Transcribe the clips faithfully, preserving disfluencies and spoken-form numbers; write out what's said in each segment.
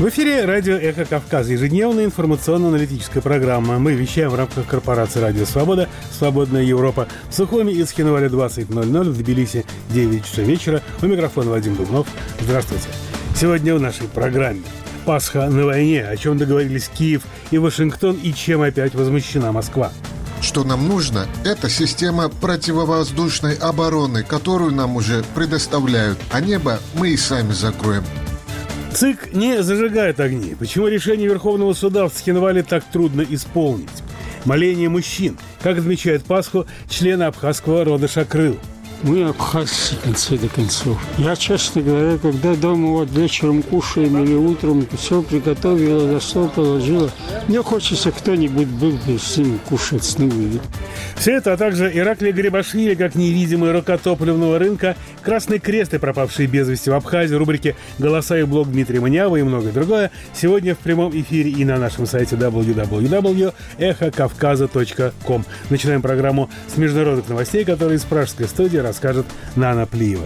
В эфире радио «Эхо Кавказа», ежедневная информационно-аналитическая программа. Мы вещаем в рамках корпорации «Радио Свобода», «Свободная Европа». В Сухуми и Схинвале двадцать ноль ноль, в Тбилиси девять часов вечера. У микрофона Вадим Дубнов. Здравствуйте. Сегодня в нашей программе Пасха на войне, о чем договорились Киев и Вашингтон, и чем опять возмущена Москва. Что нам нужно, это система противовоздушной обороны, которую нам уже предоставляют, а небо мы и сами закроем. ЦИК не зажигает огни. Почему решение Верховного суда в Схинвале так трудно исполнить? Моление мужчин. Как отмечает Пасху члены абхазского рода Шакрыл. Мы абхазцы, в конце до концов. Я, честно говоря, когда дома вот вечером кушаем или утром все приготовила, за стол положила, мне хочется, кто-нибудь был бы с ним кушать с ним. Все это, а также Ираклий Грибашвили, как невидимый рука топливного рынка, Красный Крест и пропавшие без вести в Абхазии, рубрики «Голоса» и блог Дмитрия Манява и многое другое. Сегодня в прямом эфире и на нашем сайте дабл ю дабл ю дабл ю точка эхо кавказа точка ком. Начинаем программу с международных новостей, которые из пражской студии расскажет Нана Плиева.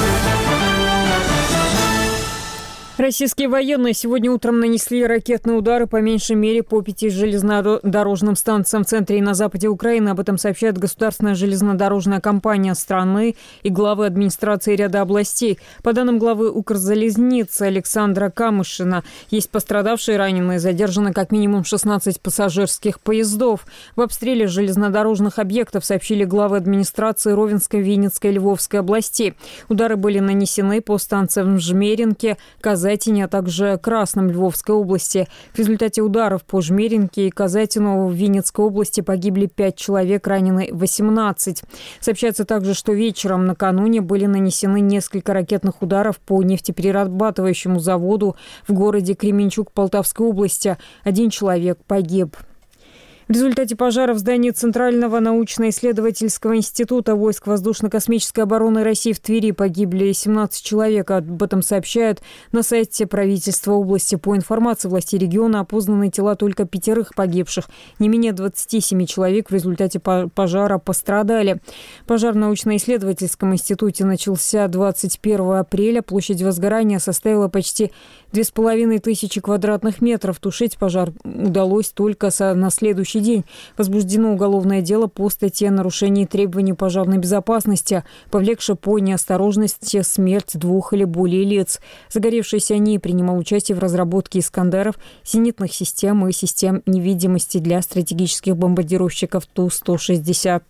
Российские военные сегодня утром нанесли ракетные удары по меньшей мере по пяти железнодорожным станциям в центре и на западе Украины. Об этом сообщает государственная железнодорожная компания страны и главы администрации ряда областей. По данным главы Укрзалезницы Александра Камышина, есть пострадавшие, раненые, задержаны как минимум шестнадцать пассажирских поездов. В обстреле железнодорожных объектов сообщили главы администрации Ровенской, Винницкой и Львовской областей. Удары были нанесены по станциям в Жмеринке, Казани, а также Красном Львовской области. В результате ударов по Жмеринке и Казатину в Винницкой области погибли пять человек, ранены восемнадцать. Сообщается также, что вечером накануне были нанесены несколько ракетных ударов по нефтеперерабатывающему заводу в городе Кременчуг Полтавской области. Один человек погиб. В результате пожара в здании Центрального научно-исследовательского института войск воздушно-космической обороны России в Твери погибли семнадцать человек. Об этом сообщают на сайте правительства области. По информации властей региона, опознаны тела только пятерых погибших. Не менее двадцати семи человек в результате пожара пострадали. Пожар в научно-исследовательском институте начался двадцать первого апреля. Площадь возгорания составила почти две с половиной тысячи квадратных метров. Тушить пожар удалось только на следующий день. Возбуждено уголовное дело по статье о нарушении требований пожарной безопасности, повлекшей по неосторожности смерть двух или более лиц. Загоревшийся НИИ принимал участие в разработке «Искандеров», зенитных систем и систем невидимости для стратегических бомбардировщиков Ту сто шестьдесят.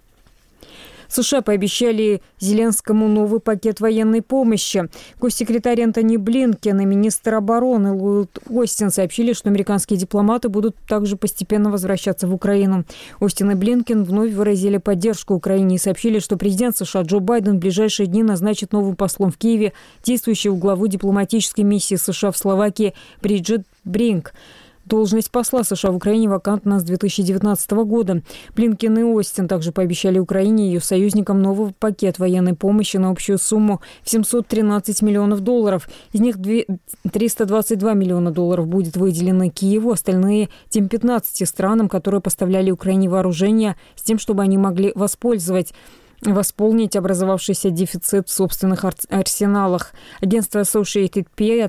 США пообещали Зеленскому новый пакет военной помощи. Госсекретарь Энтони Блинкен и министр обороны Ллойд Остин сообщили, что американские дипломаты будут также постепенно возвращаться в Украину. Остин и Блинкен вновь выразили поддержку Украине и сообщили, что президент США Джо Байден в ближайшие дни назначит новым послом в Киеве действующего главу дипломатической миссии США в Словакии Бриджит Бринк. Должность посла США в Украине вакантна с две тысячи девятнадцатого года. Блинкен и Остин также пообещали Украине и ее союзникам новый пакет военной помощи на общую сумму в семьсот тринадцать миллионов долларов. Из них триста двадцать два миллиона долларов будет выделено Киеву, остальные тем пятнадцати странам, которые поставляли Украине вооружение, с тем, чтобы они могли воспользовать восполнить образовавшийся дефицит в собственных арсеналах. Агентство Associated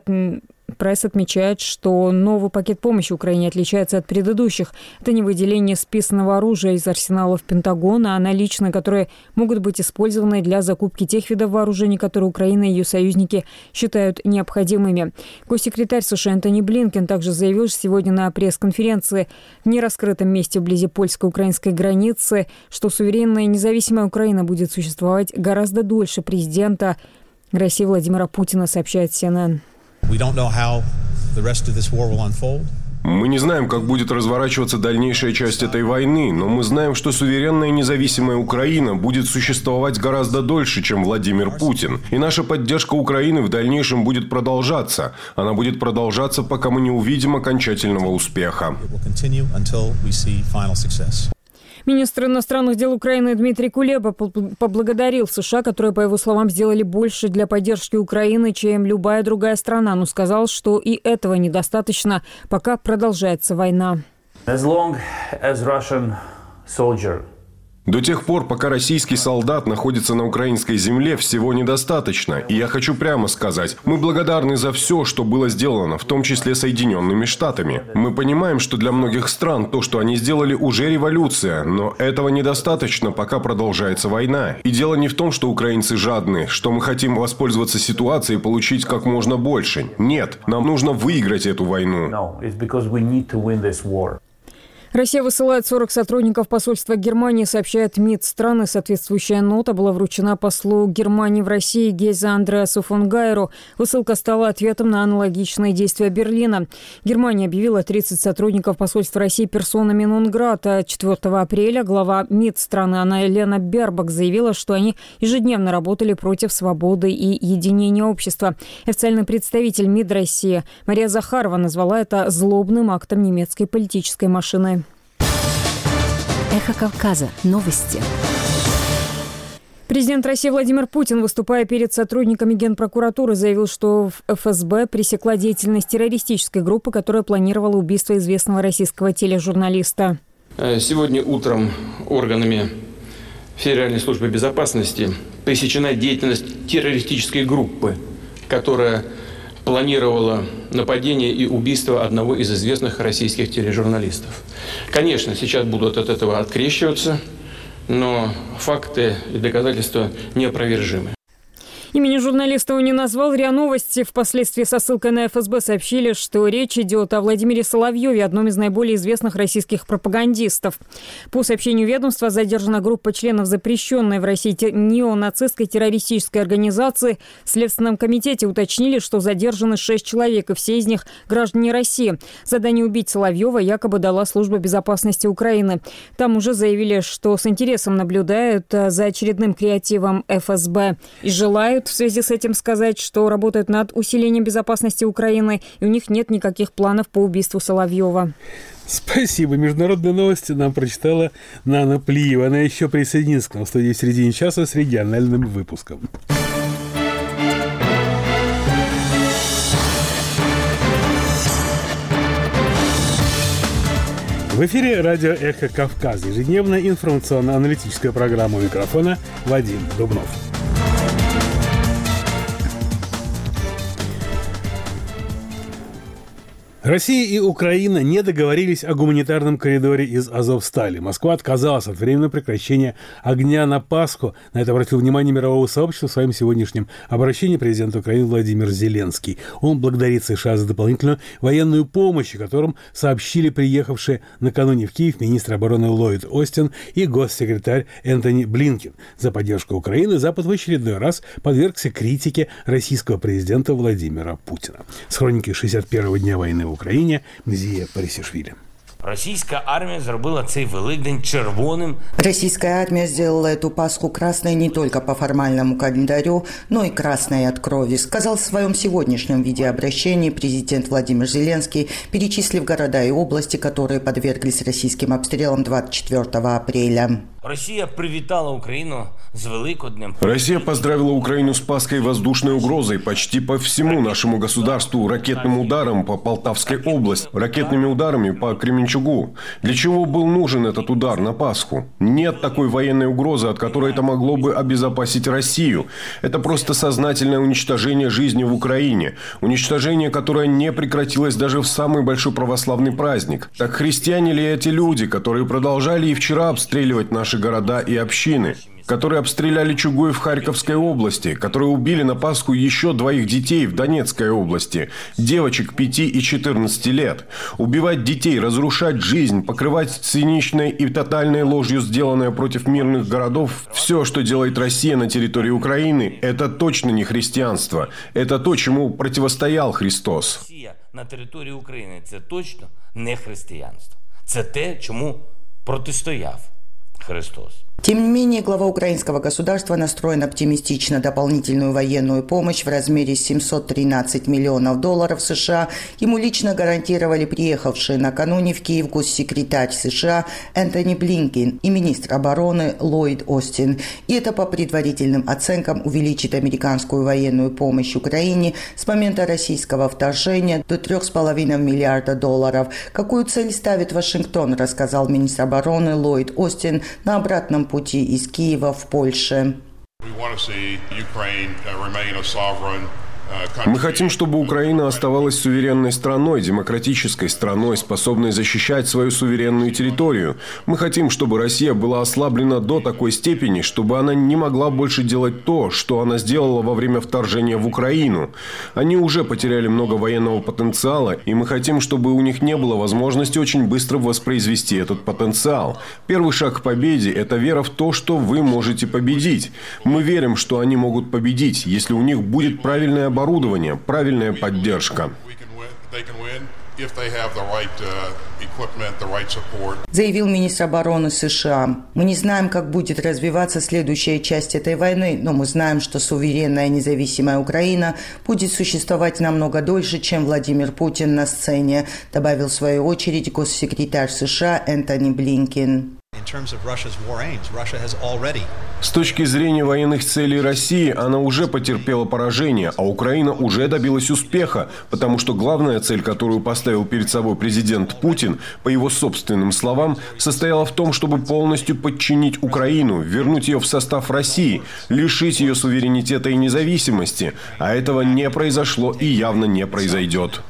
Press отмечает, что новый пакет помощи Украине отличается от предыдущих. Это не выделение списанного оружия из арсеналов Пентагона, а наличные, которые могут быть использованы для закупки тех видов вооружений, которые Украина и ее союзники считают необходимыми. Госсекретарь США Энтони Блинкен также заявил сегодня на пресс-конференции в нераскрытом месте вблизи польско-украинской границы, что суверенная и независимая Украина будет существовать гораздо дольше президента России Владимира Путина, сообщает си эн эн. Мы не знаем, как будет разворачиваться дальнейшая часть этой войны, но мы знаем, что суверенная и независимая Украина будет существовать гораздо дольше, чем Владимир Путин. И наша поддержка Украины в дальнейшем будет продолжаться. Она будет продолжаться, пока мы не увидим окончательного успеха. Министр иностранных дел Украины Дмитрий Кулеба поблагодарил США, которые, по его словам, сделали больше для поддержки Украины, чем любая другая страна, но сказал, что и этого недостаточно, пока продолжается война. As long as Russian soldier До тех пор, пока российский солдат находится на украинской земле, всего недостаточно. И я хочу прямо сказать, мы благодарны за все, что было сделано, в том числе Соединенными Штатами. Мы понимаем, что для многих стран то, что они сделали, уже революция, но этого недостаточно, пока продолжается война. И дело не в том, что украинцы жадны, что мы хотим воспользоваться ситуацией и получить как можно больше. Нет, нам нужно выиграть эту войну. Россия высылает сорок сотрудников посольства Германии, сообщает МИД страны. Соответствующая нота была вручена послу Германии в России Гейзе Андреасу фон Гайеру. Высылка стала ответом на аналогичные действия Берлина. Германия объявила тридцать сотрудников посольства России персонами нон-грата. четвёртого апреля глава МИД страны Анна-Елена Бербак заявила, что они ежедневно работали против свободы и единения общества. Официальный представитель МИД России Мария Захарова назвала это злобным актом немецкой политической машины. Эхо Кавказа. Новости. Президент России Владимир Путин, выступая перед сотрудниками Генпрокуратуры, заявил, что эф эс бэ пресекла деятельность террористической группы, которая планировала убийство известного российского тележурналиста. Сегодня утром органами Федеральной службы безопасности пресечена деятельность террористической группы, которая планировала нападение и убийство одного из известных российских тележурналистов. Конечно, сейчас будут от этого открещиваться, но факты и доказательства неопровержимы. Имени журналиста он не назвал. РИА Новости впоследствии со ссылкой на эф эс бэ сообщили, что речь идет о Владимире Соловьеве, одном из наиболее известных российских пропагандистов. По сообщению ведомства, задержана группа членов запрещенной в России неонацистской террористической организации. В Следственном комитете уточнили, что задержаны шесть человек, и все из них граждане России. Задание убить Соловьева якобы дала Служба безопасности Украины. Там уже заявили, что с интересом наблюдают за очередным креативом эф эс бэ и желают в связи с этим сказать, что работают над усилением безопасности Украины, и у них нет никаких планов по убийству Соловьева. Спасибо. Международные новости нам прочитала Нана Плиева. Она еще присоединится к нам в студии в середине часа с региональным выпуском. В эфире радио «Эхо Кавказа». Ежедневная информационно-аналитическая программа. У микрофона Вадим Дубнов. Россия и Украина не договорились о гуманитарном коридоре из Азовстали. Москва отказалась от временного прекращения огня на Пасху. На это обратил внимание мирового сообщества в своем сегодняшнем обращении президент Украины Владимир Зеленский. Он благодарит США за дополнительную военную помощь, о котором сообщили приехавшие накануне в Киев министр обороны Ллойд Остин и госсекретарь Энтони Блинкен. За поддержку Украины Запад в очередной раз подвергся критике российского президента Владимира Путина. С хроники шестьдесят первого дня войны в Україні Мзія Парисішвілі. Российская армия зробила цей Великдень червоним. Российская армия сделала эту Пасху красной не только по формальному календарю, но и красной от крови, сказал в своем сегодняшнем видеообращении президент Владимир Зеленский, перечислив города и области, которые подверглись российским обстрелам двадцать четвёртого апреля. Россия привітала Украину с Великоднем. Россия поздравила Украину с Пасхой воздушной угрозой почти по всему нашему государству, ракетным ударом по Полтавской области, ракетными ударами по Кременчугу. Для чего был нужен этот удар на Пасху? Нет такой военной угрозы, от которой это могло бы обезопасить Россию. Это просто сознательное уничтожение жизни в Украине. Уничтожение, которое не прекратилось даже в самый большой православный праздник. Так христиане ли эти люди, которые продолжали и вчера обстреливать наши города и общины, которые обстреляли Чугуев в Харьковской области, которые убили на Пасху еще двоих детей в Донецкой области, девочек пяти и четырнадцати лет. Убивать детей, разрушать жизнь, покрывать циничной и тотальной ложью, сделанное против мирных городов. Все, что делает Россия на территории Украины, это точно не христианство. Это то, чему противостоял Христос. Россия на территории Украины – это точно не христианство. Это те, чему протистояв Христос. Тем не менее, глава украинского государства настроен оптимистично. Дополнительную военную помощь в размере семьсот тринадцать миллионов долларов США ему лично гарантировали приехавшие накануне в Киев госсекретарь США Энтони Блинкен и министр обороны Ллойд Остин. И это, по предварительным оценкам, увеличит американскую военную помощь Украине с момента российского вторжения до трех с половиной миллиарда долларов. Какую цель ставит Вашингтон, рассказал министр обороны Ллойд Остин на обратном пути из Киева в Польшу. Мы хотим, чтобы Украина оставалась суверенной страной, демократической страной, способной защищать свою суверенную территорию. Мы хотим, чтобы Россия была ослаблена до такой степени, чтобы она не могла больше делать то, что она сделала во время вторжения в Украину. Они уже потеряли много военного потенциала, и мы хотим, чтобы у них не было возможности очень быстро воспроизвести этот потенциал. Первый шаг к победе – это вера в то, что вы можете победить. Мы верим, что они могут победить, если у них будет правильное оборудование. Оборудование, правильная поддержка. Заявил министр обороны США. Мы не знаем, как будет развиваться следующая часть этой войны, но мы знаем, что суверенная независимая Украина будет существовать намного дольше, чем Владимир Путин на сцене, добавил в свою очередь госсекретарь США Энтони Блинкен. С точки зрения военных целей России, она уже потерпела поражение, а Украина уже добилась успеха, потому что главная цель, которую поставил перед собой президент Путин, по его собственным словам, состояла в том, чтобы полностью подчинить Украину, вернуть ее в состав России, лишить ее суверенитета и независимости. А этого не произошло и явно не произойдет.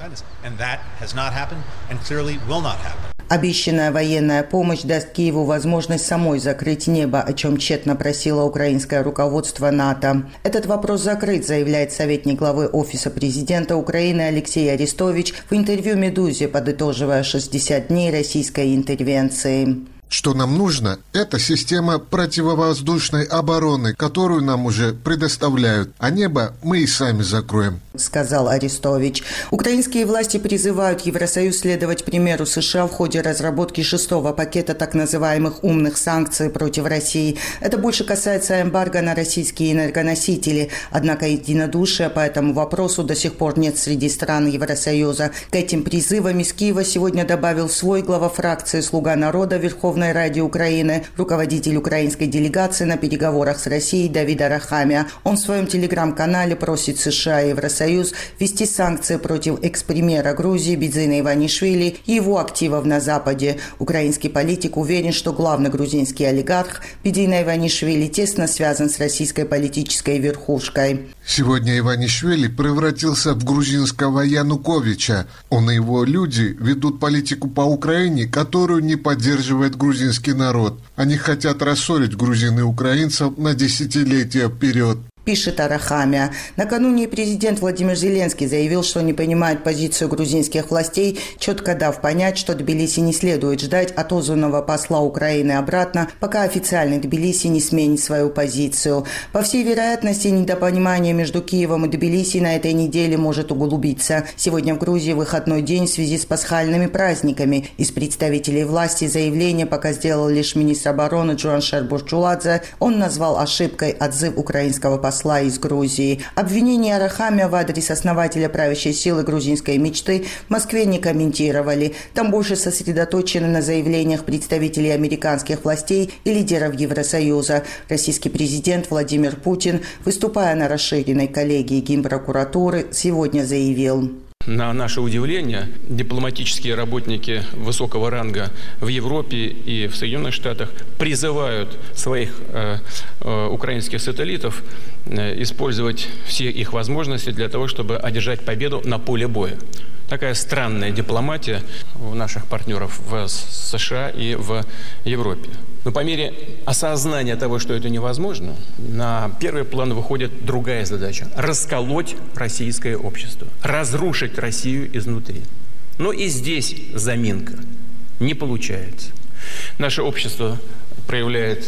Обещанная военная помощь даст Киеву возможность самой закрыть небо, о чем тщетно просило украинское руководство НАТО. Этот вопрос закрыт, заявляет советник главы Офиса президента Украины Алексей Арестович в интервью «Медузе», подытоживая шестьдесят дней российской интервенции. Что нам нужно, это система противовоздушной обороны, которую нам уже предоставляют, а небо мы и сами закроем, сказал Арестович. Украинские власти призывают Евросоюз следовать примеру США в ходе разработки шестого пакета так называемых умных санкций против России. Это больше касается эмбарго на российские энергоносители. Однако единодушия по этому вопросу до сих пор нет среди стран Евросоюза. К этим призывам из Киева сегодня добавил свой глава фракции «Слуга народа» Верховной Ради Украины, руководитель украинской делегации на переговорах с Россией Давид Арахамия. Он в своем телеграм-канале просит США и Евросоюз ввести санкции против экс-премьера Грузии Бидзина Иванишвили и его активов на Западе. Украинский политик уверен, что главный грузинский олигарх Бидзина Иванишвили тесно связан с российской политической верхушкой. Сегодня Иванишвили превратился в грузинского Януковича. Он и его люди ведут политику по Украине, которую не поддерживает грузинский народ. Они хотят рассорить грузин и украинцев на десятилетия вперед. Пишет Арахамия. Накануне президент Владимир Зеленский заявил, что не понимает позицию грузинских властей, четко дав понять, что Тбилиси не следует ждать отозванного посла Украины обратно, пока официальный Тбилиси не сменит свою позицию. По всей вероятности, недопонимание между Киевом и Тбилиси на этой неделе может углубиться. Сегодня в Грузии выходной день в связи с пасхальными праздниками. Из представителей власти заявление пока сделал лишь министр обороны Джуаншер Бурчуладзе. Он назвал ошибкой отзыв украинского посла посла из Грузии. Обвинения Арахамия в адрес основателя правящей силы грузинской мечты в Москве не комментировали. Там больше сосредоточены на заявлениях представителей американских властей и лидеров Евросоюза. Российский президент Владимир Путин, выступая на расширенной коллегии Генпрокуратуры, сегодня заявил: на наше удивление, дипломатические работники высокого ранга в Европе и в Соединенных Штатах призывают своих э, э, украинских сателлитов э, использовать все их возможности для того, чтобы одержать победу на поле боя. Такая странная дипломатия у наших партнеров в США и в Европе. Но по мере осознания того, что это невозможно, на первый план выходит другая задача – расколоть российское общество, разрушить Россию изнутри. Но и здесь заминка не получается. Наше общество проявляет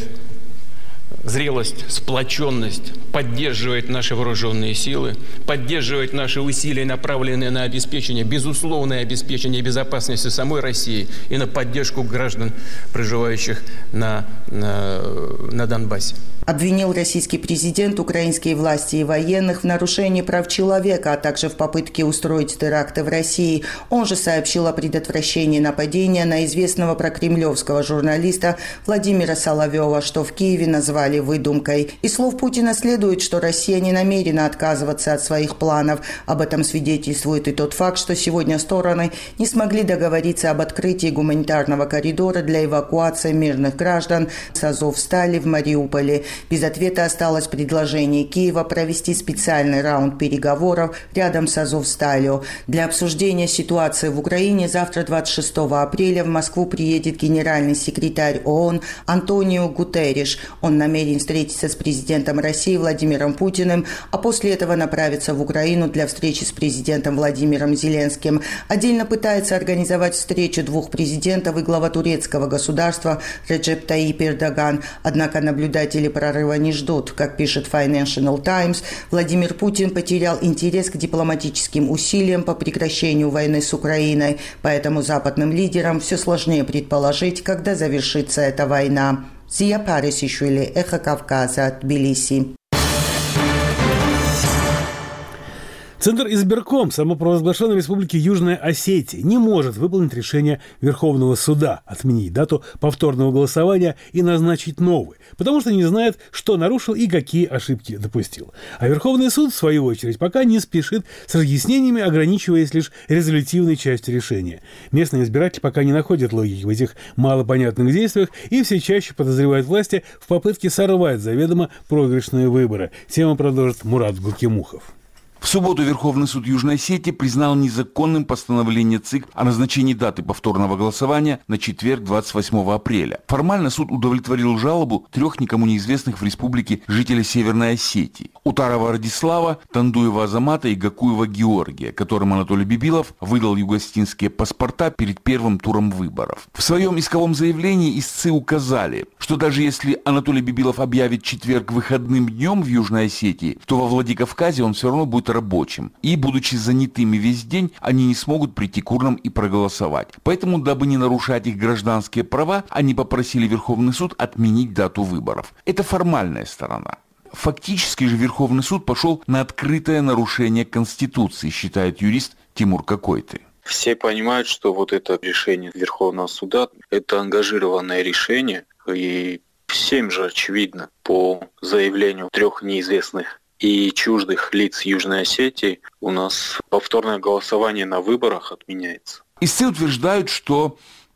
зрелость, сплоченность, поддерживает наши вооруженные силы, поддерживает наши усилия, направленные на обеспечение, безусловное обеспечение безопасности самой России и на поддержку граждан, проживающих на, на, на Донбассе. Обвинил российский президент украинские власти и военных в нарушении прав человека, а также в попытке устроить теракты в России. Он же сообщил о предотвращении нападения на известного прокремлевского журналиста Владимира Соловьева, что в Киеве назвали выдумкой. Из слов Путина следует, что Россия не намерена отказываться от своих планов. Об этом свидетельствует и тот факт, что сегодня стороны не смогли договориться об открытии гуманитарного коридора для эвакуации мирных граждан с Азовстали в Мариуполе. Без ответа осталось предложение Киева провести специальный раунд переговоров рядом с Азовсталью. Для обсуждения ситуации в Украине завтра, двадцать шестого апреля, в Москву приедет генеральный секретарь ООН Антонио Гутерриш. Он намерен встретиться с президентом России Владимиром Путиным, а после этого направиться в Украину для встречи с президентом Владимиром Зеленским. Отдельно пытается организовать встречу двух президентов и глава турецкого государства Реджеп Таyyip Эрдоган. Однако наблюдатели прорыва не ждут. Как пишет Financial Times, Владимир Путин потерял интерес к дипломатическим усилиям по прекращению войны с Украиной, поэтому западным лидерам все сложнее предположить, когда завершится эта война. Зия Парисишвили, Эхо Кавказа, Тбилиси. Центр избирком самопровозглашенной республики Южная Осетия не может выполнить решение Верховного суда отменить дату повторного голосования и назначить новый, потому что не знает, что нарушил и какие ошибки допустил. А Верховный суд, в свою очередь, пока не спешит с разъяснениями, ограничиваясь лишь резолютивной частью решения. Местные избиратели пока не находят логики в этих малопонятных действиях и все чаще подозревают власти в попытке сорвать заведомо проигрышные выборы. Тему продолжит Мурат Гукимухов. В субботу Верховный суд Южной Осетии признал незаконным постановление ЦИК о назначении даты повторного голосования на четверг, двадцать восьмого апреля. Формально суд удовлетворил жалобу трех никому неизвестных в республике жителей Северной Осетии: Утарова Радислава, Тандуева Азамата и Гакуева Георгия, которым Анатолий Бибилов выдал югоосетинские паспорта перед первым туром выборов. В своем исковом заявлении истцы указали, что даже если Анатолий Бибилов объявит четверг выходным днем в Южной Осетии, то во Владикавказе он все равно будет рабочим. И, будучи занятыми весь день, они не смогут прийти к урнам и проголосовать. Поэтому, дабы не нарушать их гражданские права, они попросили Верховный суд отменить дату выборов. Это формальная сторона. Фактически же Верховный суд пошел на открытое нарушение Конституции, считает юрист Тимур Какойты. Все понимают, что вот это решение Верховного суда – это ангажированное решение, и всем же очевидно по заявлению трех неизвестных и чуждых лиц Южной Осетии у нас повторное голосование на выборах отменяется. Истцы утверждают, что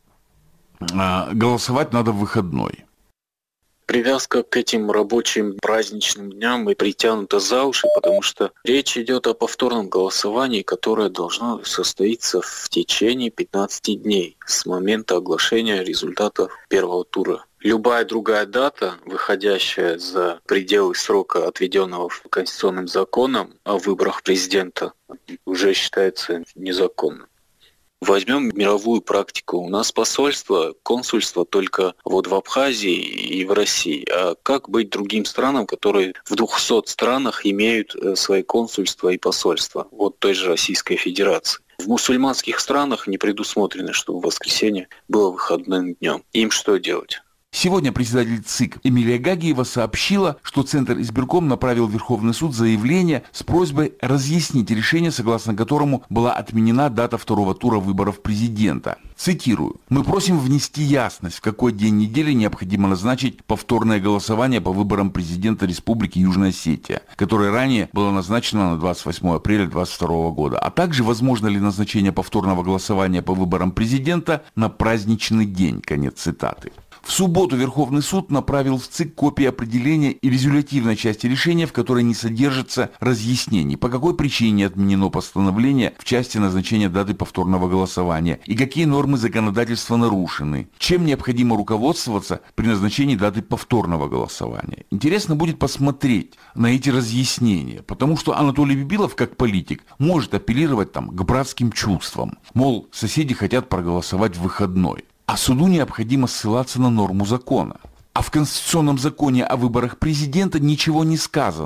э, голосовать надо в выходной. Привязка к этим рабочим праздничным дням и притянута за уши, потому что речь идет о повторном голосовании, которое должно состоиться в течение пятнадцати дней с момента оглашения результатов первого тура. Любая другая дата, выходящая за пределы срока, отведенного Конституционным законом о выборах президента, уже считается незаконным. Возьмем мировую практику. У нас посольство, консульство только вот в Абхазии и в России. А как быть другим странам, которые в двухсот странах имеют свои консульства и посольства? Вот той же Российской Федерации. В мусульманских странах не предусмотрено, чтобы воскресенье было выходным днем. Им что делать? Сегодня председатель ЦИК Эмилия Гагиева сообщила, что Центр избирком направил в Верховный суд заявление с просьбой разъяснить решение, согласно которому была отменена дата второго тура выборов президента. Цитирую: «Мы просим внести ясность, в какой день недели необходимо назначить повторное голосование по выборам президента Республики Южная Осетия, которое ранее было назначено на двадцать восьмого апреля две тысячи двадцать второго года, а также возможно ли назначение повторного голосования по выборам президента на праздничный день». Конец цитаты. В субботу Верховный суд направил в ЦИК копии определения и резолютивной части решения, в которой не содержится разъяснений, по какой причине отменено постановление в части назначения даты повторного голосования и какие нормы законодательства нарушены, чем необходимо руководствоваться при назначении даты повторного голосования. Интересно будет посмотреть на эти разъяснения, потому что Анатолий Бибилов, как политик, может апеллировать там к братским чувствам, мол, соседи хотят проголосовать в выходной. А суду необходимо ссылаться на норму закона. А в Конституционном законе о выборах президента ничего не сказано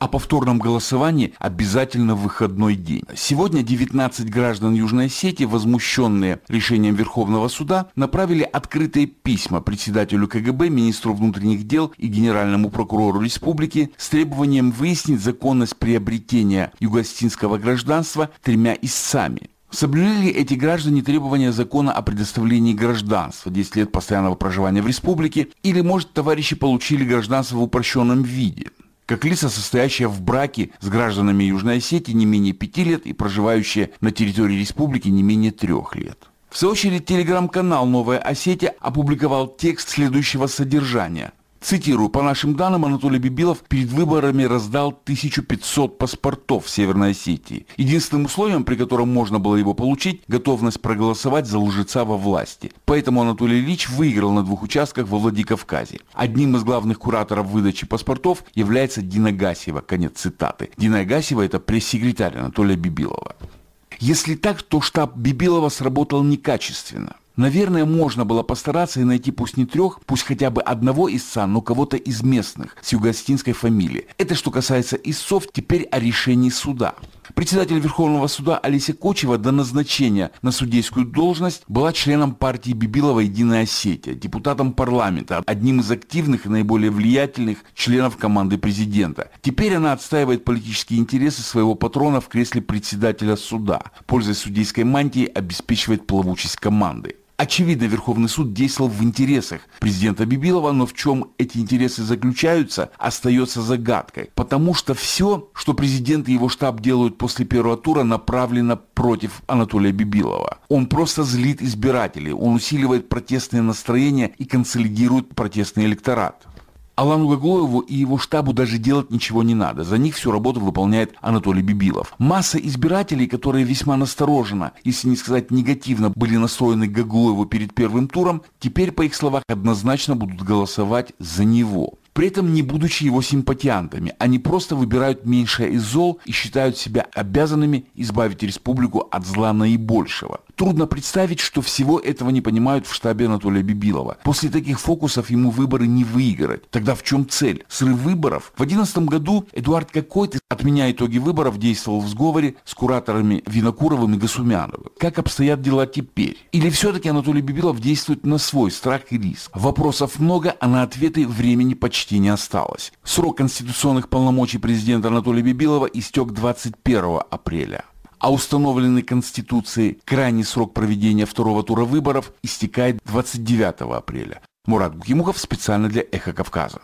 О повторном голосовании обязательно в выходной день. Сегодня девятнадцать граждан Южной Осетии, возмущенные решением Верховного суда, направили открытые письма председателю ка гэ бэ, министру внутренних дел и генеральному прокурору республики с требованием выяснить законность приобретения юго-осетинского гражданства тремя истцами. Соблюли ли эти граждане требования закона о предоставлении гражданства, десять лет постоянного проживания в республике, или, может, товарищи получили гражданство в упрощенном виде, как лица, состоящие в браке с гражданами Южной Осетии не менее пяти лет и проживающие на территории республики не менее трех лет. В свою очередь, телеграм-канал «Новая Осетия» опубликовал текст следующего содержания. Цитирую, по нашим данным, Анатолий Бибилов перед выборами раздал тысячу пятьсот паспортов в Северной Осетии. Единственным условием, при котором можно было его получить, готовность проголосовать за лжеца во власти. Поэтому Анатолий Ильич выиграл на двух участках во Владикавказе. Одним из главных кураторов выдачи паспортов является Дина Гасиева. Конец цитаты. Дина Гасиева – это пресс-секретарь Анатолия Бибилова. Если так, то штаб Бибилова сработал некачественно. Наверное, можно было постараться и найти пусть не трех, пусть хотя бы одного истца, но кого-то из местных, с юго-осетинской фамилией. Это что касается истцов, теперь о решении суда. Председатель Верховного суда Олеся Кочева до назначения на судейскую должность была членом партии Бибилова «Единая Осетия», депутатом парламента, одним из активных и наиболее влиятельных членов команды президента. Теперь она отстаивает политические интересы своего патрона в кресле председателя суда, пользуясь судейской мантией, обеспечивает плавучесть команды. Очевидно, Верховный суд действовал в интересах президента Бибилова, но в чем эти интересы заключаются, остается загадкой. Потому что все, что президент и его штаб делают после первого тура, направлено против Анатолия Бибилова. Он просто злит избирателей, он усиливает протестные настроения и консолидирует протестный электорат. Алану Гаглоеву и его штабу даже делать ничего не надо. За них всю работу выполняет Анатолий Бибилов. Масса избирателей, которые весьма настороженно, если не сказать негативно, были настроены к Гаглоеву перед первым туром, теперь, по их словам, однозначно будут голосовать за него. При этом не будучи его симпатиантами, они просто выбирают меньшее из зол и считают себя обязанными избавить республику от зла наибольшего. Трудно представить, что всего этого не понимают в штабе Анатолия Бибилова. После таких фокусов ему выборы не выиграть. Тогда в чем цель? Срыв выборов? В две тысячи одиннадцатом году Эдуард Кокойт, отменяя итоги выборов, действовал в сговоре с кураторами Винокуровым и Гасумяновым. Как обстоят дела теперь? Или все-таки Анатолий Бибилов действует на свой страх и риск? Вопросов много, а на ответы времени почти не осталось. Срок конституционных полномочий президента Анатолия Бибилова истек двадцать первого апреля. А установленный Конституцией крайний срок проведения второго тура выборов истекает двадцать девятого апреля. Мурат Букимухов специально для «Эхо Кавказа».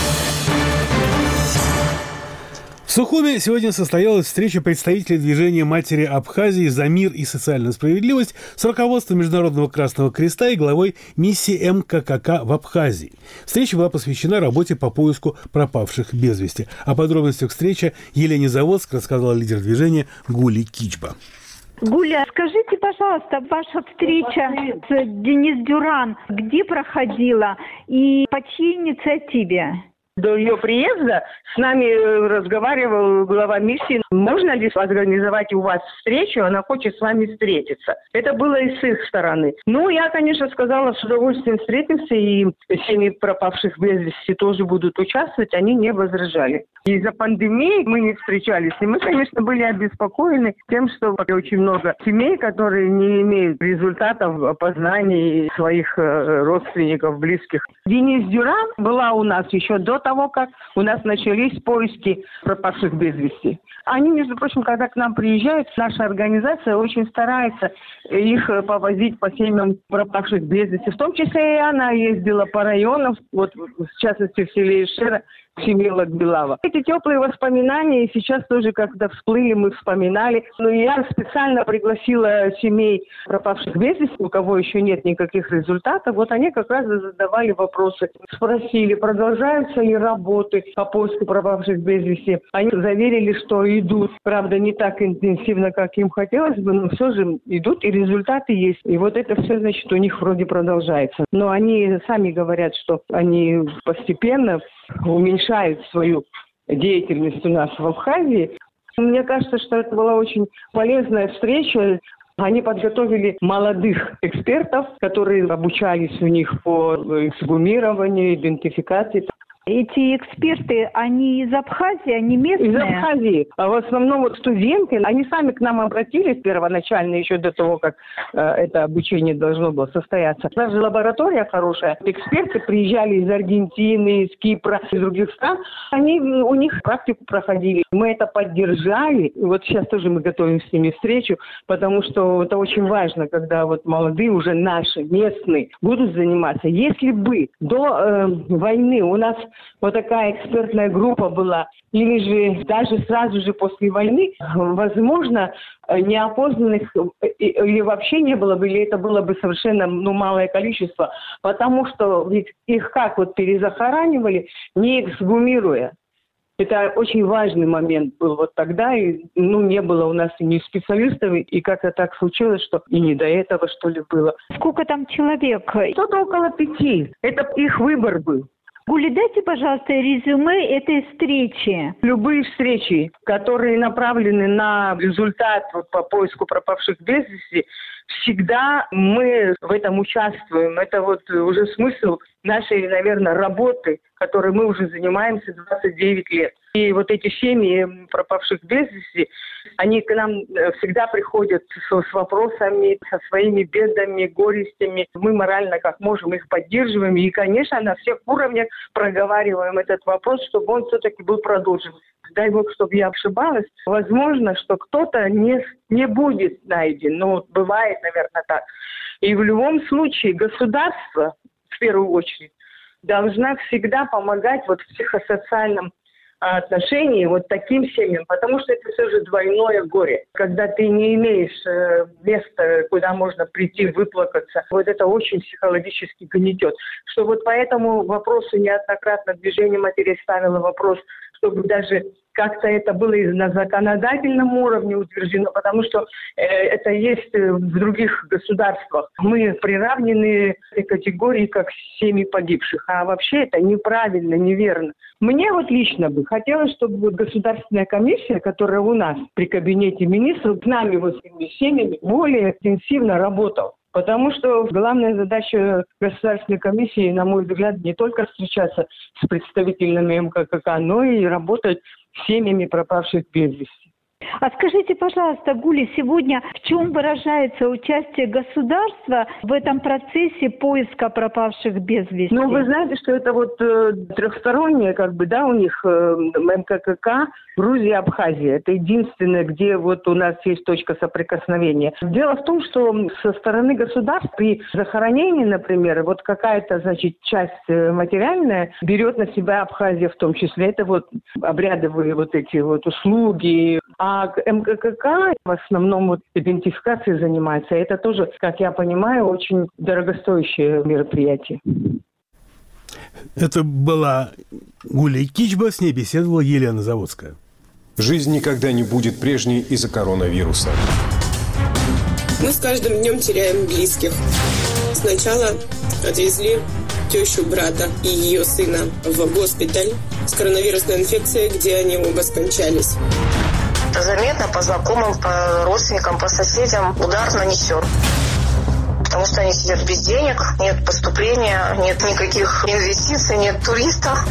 В Сухуми сегодня состоялась встреча представителей движения «Матери Абхазии за мир и социальную справедливость» с руководством Международного Красного Креста и главой миссии эм ка ка ка в Абхазии. Встреча была посвящена работе по поиску пропавших без вести. О подробностях встречи Елене Заводск рассказала лидер движения Гули Кичба. Гуля, скажите, пожалуйста, ваша встреча с Денис Дюран где проходила и по чьей инициативе? До ее приезда с нами разговаривал глава миссии. Можно ли организовать у вас встречу? Она хочет с вами встретиться. Это было и с их стороны. Ну, я, конечно, сказала, с удовольствием встретимся, и семьи пропавших без вести тоже будут участвовать. Они не возражали. Из-за пандемии мы не встречались. И мы, конечно, были обеспокоены тем, что очень много семей, которые не имеют результатов опознаний своих родственников, близких. Денис Дюран была у нас еще до того, как у нас начались поиски пропавших без вести. Они, между прочим, когда к нам приезжают, наша организация очень старается их повозить по семьям пропавших без вести. В том числе и она ездила по районам, вот в частности в селе Ишера, к семье Лагбилава. Эти теплые воспоминания сейчас тоже, когда всплыли, мы вспоминали. Но я специально пригласила семей пропавших без вести, у кого еще нет никаких результатов. Вот они как раз задавали вопросы. Спросили, продолжаются ли работы по поиску пропавших без вести. Они заверили, что идут. Правда, не так интенсивно, как им хотелось бы, но все же идут, и результаты есть. И вот это все, значит, у них вроде продолжается. Но они сами говорят, что они постепенно уменьшают свою деятельность у нас в Абхазии. Мне кажется, что это была очень полезная встреча. Они подготовили молодых экспертов, которые обучались у них по эксгумированию, идентификации. Эти эксперты, они из Абхазии, они местные? Из Абхазии. А в основном вот студенты, они сами к нам обратились первоначально, еще до того, как э, это обучение должно было состояться. Даже лаборатория хорошая. Эксперты приезжали из Аргентины, из Кипра, из других стран. Они у них практику проходили. Мы это поддержали. Вот сейчас тоже мы готовим с ними встречу, потому что это очень важно, когда вот молодые уже наши, местные, будут заниматься. Если бы до э, войны у нас вот такая экспертная группа была, или же даже сразу же после войны, возможно, неопознанных или вообще не было бы, или это было бы совершенно ну, малое количество, потому что ведь их как вот перезахоранивали, не эксгумируя. Это очень важный момент был вот тогда, и ну, не было у нас и ни специалистов, и как-то так случилось, что и не до этого, что ли, было. Сколько там человек? Что-то около пяти. Это их выбор был. Гули, дайте, пожалуйста, резюме этой встречи. Любые встречи, которые направлены на результат вот, по поиску пропавших без вести, всегда мы в этом участвуем. Это вот уже смысл нашей, наверное, работы, которой мы уже занимаемся двадцать девять лет. И вот эти семьи пропавших без вести, они к нам всегда приходят с, с вопросами, со своими бедами, горестями. Мы морально как можем их поддерживаем. И, конечно, на всех уровнях проговариваем этот вопрос, чтобы он все-таки был продолжен. Дай Бог, чтобы я ошибалась. Возможно, что кто-то не, не будет найден. Ну, бывает, наверное, так. И в любом случае государство, в первую очередь, должна всегда помогать вот в психосоциальном отношении вот таким семьям, потому что это все же двойное горе. Когда ты не имеешь э, места, куда можно прийти, выплакаться, вот это очень психологически гнетет. Что вот по этому вопросу неоднократно Движение матерей ставило вопрос, чтобы даже как-то это было и на законодательном уровне утверждено, потому что э, это есть в других государствах. Мы приравнены к этой категории как семьи погибших, а вообще это неправильно, неверно. Мне вот лично бы хотелось, чтобы вот государственная комиссия, которая у нас при кабинете министров, с нами вот с этими семьями более интенсивно работала. Потому что главная задача Государственной комиссии, на мой взгляд, не только встречаться с представителями эм ка ка ка, но и работать с семьями пропавших без вести. А скажите, пожалуйста, Гули, сегодня в чем выражается участие государства в этом процессе поиска пропавших без вести? Ну, вы знаете, что это вот э, трехстороннее, как бы, да, у них э, эм ка ка ка, Грузия, Абхазия. Это единственное, где вот у нас есть точка соприкосновения. Дело в том, что со стороны государств при захоронении, например, вот какая-то, значит, часть материальная берет на себя Абхазия в том числе. Это вот обрядовые вот эти вот услуги. А эм ка ка ка в основном вот идентификацией занимается. Это тоже, как я понимаю, очень дорогостоящее мероприятие. Это была Гуля Кичба, с ней беседовала Елена Заводская. Жизнь никогда не будет прежней из-за коронавируса. Мы с каждым днем теряем близких. Сначала отвезли тещу брата и ее сына в госпиталь с коронавирусной инфекцией, где они оба скончались. Это заметно по знакомым, по родственникам, по соседям удар нанесен. Потому что они сидят без денег, нет поступления, нет никаких инвестиций, нет туристов.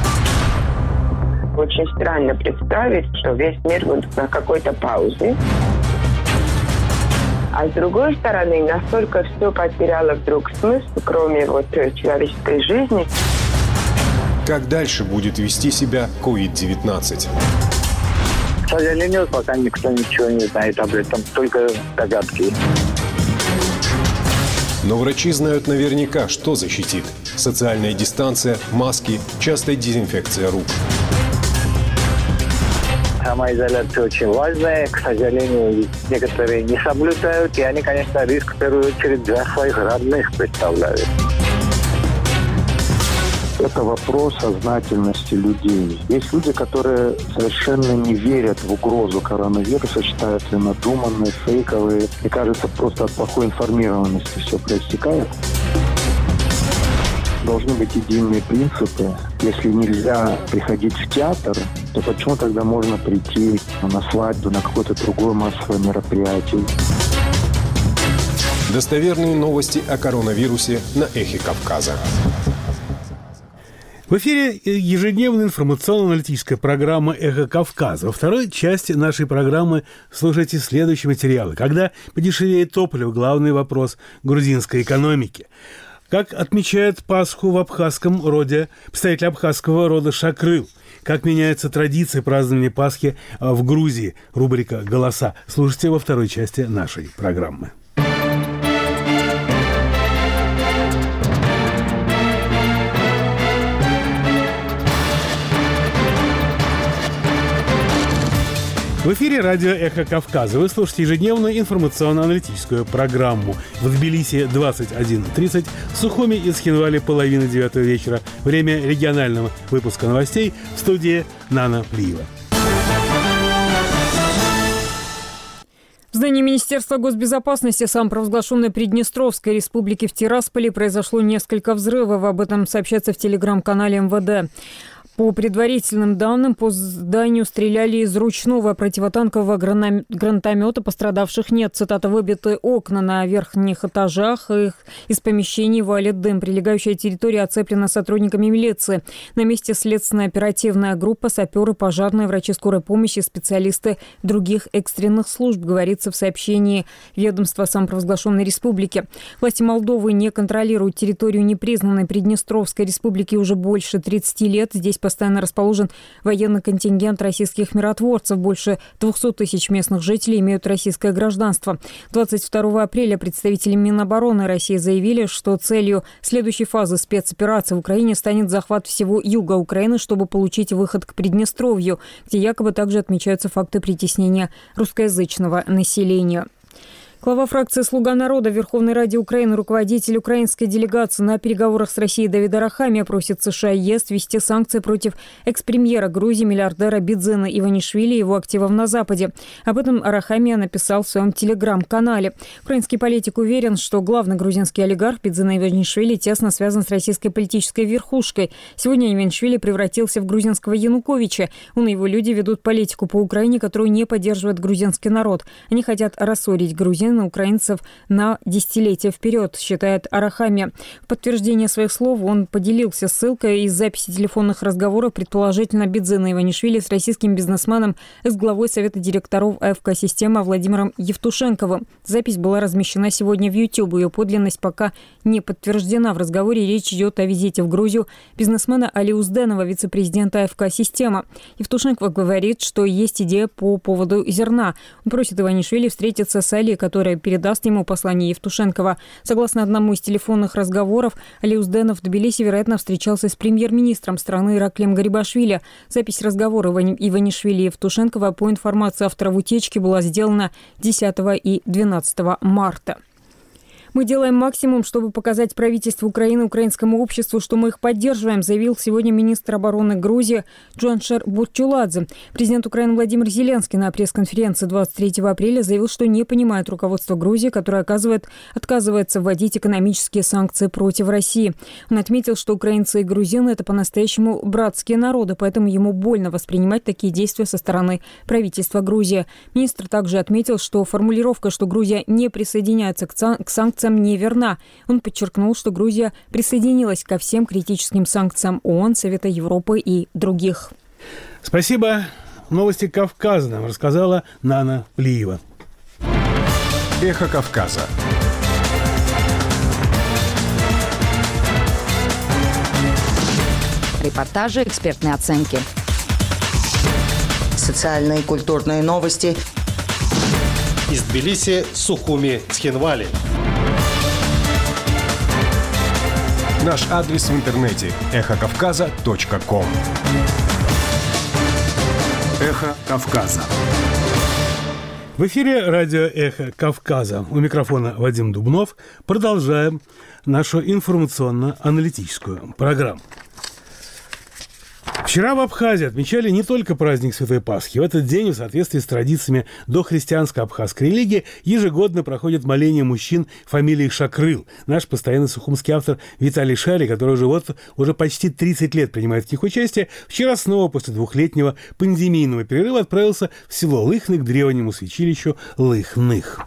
Очень странно представить, что весь мир будет на какой-то паузе. А с другой стороны, настолько все потеряло вдруг смысл, кроме вот человеческой жизни. Как дальше будет вести себя ковид девятнадцать? К сожалению, пока никто ничего не знает об этом, только догадки. Но врачи знают наверняка, что защитит. Социальная дистанция, маски, частая дезинфекция рук. Самоизоляция очень важная. К сожалению, некоторые не соблюдают. И они, конечно, риск в первую очередь для своих родных представляют. Это вопрос сознательности людей. Есть люди, которые совершенно не верят в угрозу коронавируса, считают ее надуманные, фейковые. И кажется, просто от плохой информированности все проистекает. Должны быть единые принципы. Если нельзя приходить в театр, то почему тогда можно прийти на свадьбу, на какое-то другое массовое мероприятие? Достоверные новости о коронавирусе на Эхе Кавказа. В эфире ежедневная информационно-аналитическая программа «Эхо Кавказа». Во второй части нашей программы слушайте следующие материалы. Когда подешевеет топливо – главный вопрос грузинской экономики. Как отмечают Пасху в абхазском роде представитель абхазского рода Шакрыл. Как меняются традиции празднования Пасхи в Грузии. Рубрика «Голоса». Слушайте во второй части нашей программы. В эфире радио «Эхо Кавказа». Вы слушаете ежедневную информационно-аналитическую программу. В Тбилиси двадцать один тридцать, в Сухуми и Цхинвале половина девятого вечера. Время регионального выпуска новостей. В студии Нана Плиева. В здании Министерства госбезопасности самопровозглашенной Приднестровской республики в Тирасполе произошло несколько взрывов. Об этом сообщается в телеграм-канале эм вэ дэ. По предварительным данным, по зданию стреляли из ручного противотанкового гранатомета. Пострадавших нет. Цитата: «Выбиты окна на верхних этажах. Их из помещений валит дым. Прилегающая территория оцеплена сотрудниками милиции. На месте следственная оперативная группа, саперы, пожарные, врачи скорой помощи, специалисты других экстренных служб», говорится в сообщении ведомства самопровозглашенной республики. Власти Молдовы не контролируют территорию непризнанной Приднестровской республики уже больше тридцати лет. Здесь постоянно расположен военный контингент российских миротворцев. Больше двухсот тысяч местных жителей имеют российское гражданство. двадцать второго апреля представители Минобороны России заявили, что целью следующей фазы спецоперации в Украине станет захват всего юга Украины, чтобы получить выход к Приднестровью, где якобы также отмечаются факты притеснения русскоязычного населения. Глава фракции «Слуга народа» в Верховной Раде Украины, руководитель украинской делегации на переговорах с Россией Давид Арахамия просит США и ЕС ввести санкции против экс-премьера Грузии, миллиардера Бидзена Иванишвили и его активов на Западе. Об этом Арахамия написал в своем телеграм-канале. Украинский политик уверен, что главный грузинский олигарх Бидзена Иванишвили тесно связан с российской политической верхушкой. Сегодня Иванишвили превратился в грузинского Януковича. Он и его люди ведут политику по Украине, которую не поддерживает грузинский народ. Они хотят рассорить грузин на украинцев на десятилетия вперед, считает Арахамия. В подтверждение своих слов он поделился ссылкой из записи телефонных разговоров предположительно Бидзена Иванишвили с российским бизнесменом, экс-главой Совета директоров АФК-системы Владимиром Евтушенковым. Запись была размещена сегодня в YouTube. Ее подлинность пока не подтверждена. В разговоре речь идет о визите в Грузию бизнесмена Али Узденова, вице-президента АФК-система. Евтушенков говорит, что есть идея по поводу зерна. Он просит Иванишвили встретиться с Али, который передаст ему послание Евтушенкова. Согласно одному из телефонных разговоров, Али Узденов в Тбилиси, вероятно, встречался с премьер-министром страны Ираклием Гарибашвили. Запись разговора Иванишвили и Евтушенкова по информации авторов утечки была сделана десятого и двенадцатого марта. «Мы делаем максимум, чтобы показать правительству Украины, украинскому обществу, что мы их поддерживаем», заявил сегодня министр обороны Грузии Джоншер Бурчуладзе. Президент Украины Владимир Зеленский на пресс-конференции двадцать третьего апреля заявил, что не понимает руководство Грузии, которое оказывает, отказывается вводить экономические санкции против России. Он отметил, что украинцы и грузины – это по-настоящему братские народы, поэтому ему больно воспринимать такие действия со стороны правительства Грузии. Министр также отметил, что формулировка, что Грузия не присоединяется к санкциям, неверна. Он подчеркнул, что Грузия присоединилась ко всем критическим санкциям ООН, Совета Европы и других. Спасибо. Новости Кавказа нам рассказала Нана Плиева. Эхо Кавказа. Репортажи, экспертные оценки. Социальные и культурные новости. Из Тбилиси, Сухуми, Цхинвали. Наш адрес в интернете – эхо кавказа точка ком. Эхо Кавказа. В эфире радио «Эхо Кавказа». У микрофона Вадим Дубнов. Продолжаем нашу информационно-аналитическую программу. Вчера в Абхазии отмечали не только праздник Святой Пасхи. В этот день, в соответствии с традициями дохристианской абхазской религии, ежегодно проходит моление мужчин фамилии Шакрыл. Наш постоянный сухумский автор Виталий Шарий, который уже, вот, уже почти тридцать лет принимает в них участие, вчера снова после двухлетнего пандемийного перерыва отправился в село Лыхны к древнему святилищу Лыхных.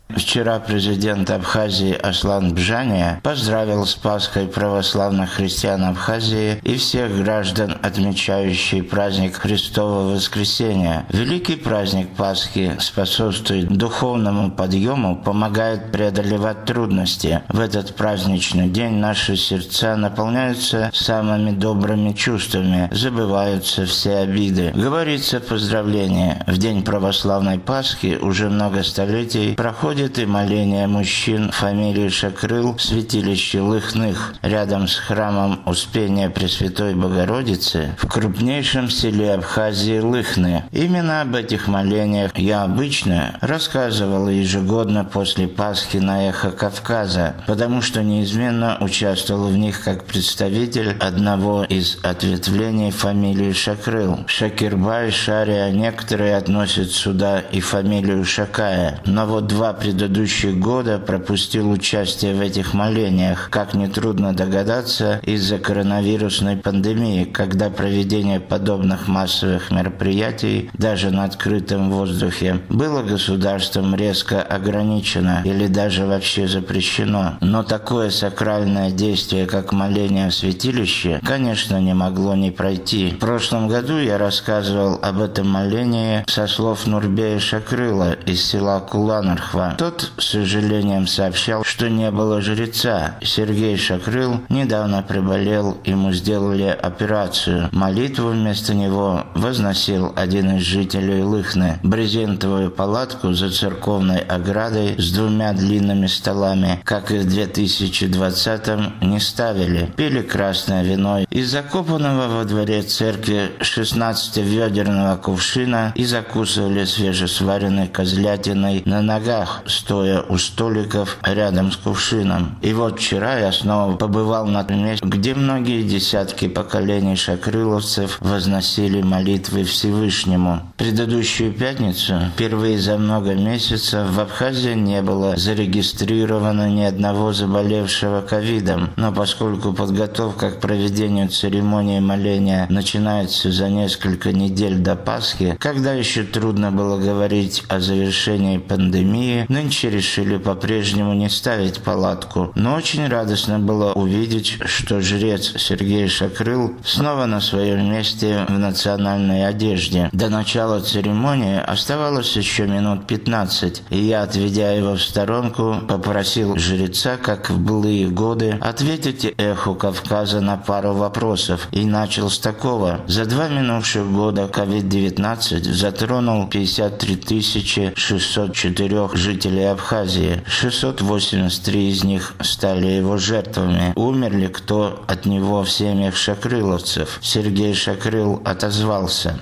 Вчера президент Абхазии Аслан Бжания поздравил с Пасхой православных христиан Абхазии и всех граждан, отмечающих праздник Христова Воскресения. Великий праздник Пасхи способствует духовному подъему, помогает преодолевать трудности. В этот праздничный день наши сердца наполняются самыми добрыми чувствами, забываются все обиды. Говорится поздравление. В день православной Пасхи уже много столетий проходит и моление мужчин фамилии Шакрыл в святилище Лыхных, рядом с храмом Успения Пресвятой Богородицы, в крупнейшем селе Абхазии Лыхны. Именно об этих молениях я обычно рассказывал ежегодно после Пасхи на Эхо Кавказа, потому что неизменно участвовал в них как представитель одного из ответвлений фамилии Шакрыл. Шакирбай, Шария, некоторые относят сюда и фамилию Шакая. Но вот два предыдущих года пропустил участие в этих молениях, как нетрудно догадаться, из-за коронавирусной пандемии, когда проведение подобных массовых мероприятий, даже на открытом воздухе, было государством резко ограничено или даже вообще запрещено. Но такое сакральное действие, как моление в святилище, конечно, не могло не пройти. В прошлом году я рассказывал об этом молении со слов Нурбея Шакрыла из села Куланархва. Тот, с сожалением, сообщал, что не было жреца. Сергей Шакрыл недавно приболел, ему сделали операцию. Молитву вместо него возносил один из жителей Лыхны. Брезентовую палатку за церковной оградой с двумя длинными столами, как и в две тысячи двадцатом, не ставили. Пили красное вино из закопанного во дворе церкви шестнадцативедерного кувшина и закусывали свежесваренной козлятиной на ногах, стоя у столиков рядом с кувшином. И вот вчера я снова побывал на том месте, где многие десятки поколений шакрыловцев возносили молитвы Всевышнему. Предыдущую пятницу, впервые за много месяцев, в Абхазии не было зарегистрировано ни одного заболевшего ковидом, но поскольку подготовка к проведению церемонии моления начинается за несколько недель до Пасхи, когда еще трудно было говорить о завершении пандемии, нынче решили по-прежнему не ставить палатку. Но очень радостно было увидеть, что жрец Сергей Шакрыл снова на своем месте в национальной одежде. До начала церемонии оставалось еще минут пятнадцать, и я, отведя его в сторонку, попросил жреца, как в былые годы, ответить Эху Кавказа на пару вопросов, и начал с такого. За два минувших года ковид девятнадцать затронул пятьдесят три тысячи шестьсот четыре жителей Абхазии. шестьсот восемьдесят три из них стали его жертвами. Умерли кто от него в семьях шакрыловцев? Сергей Шакрыл отозвался.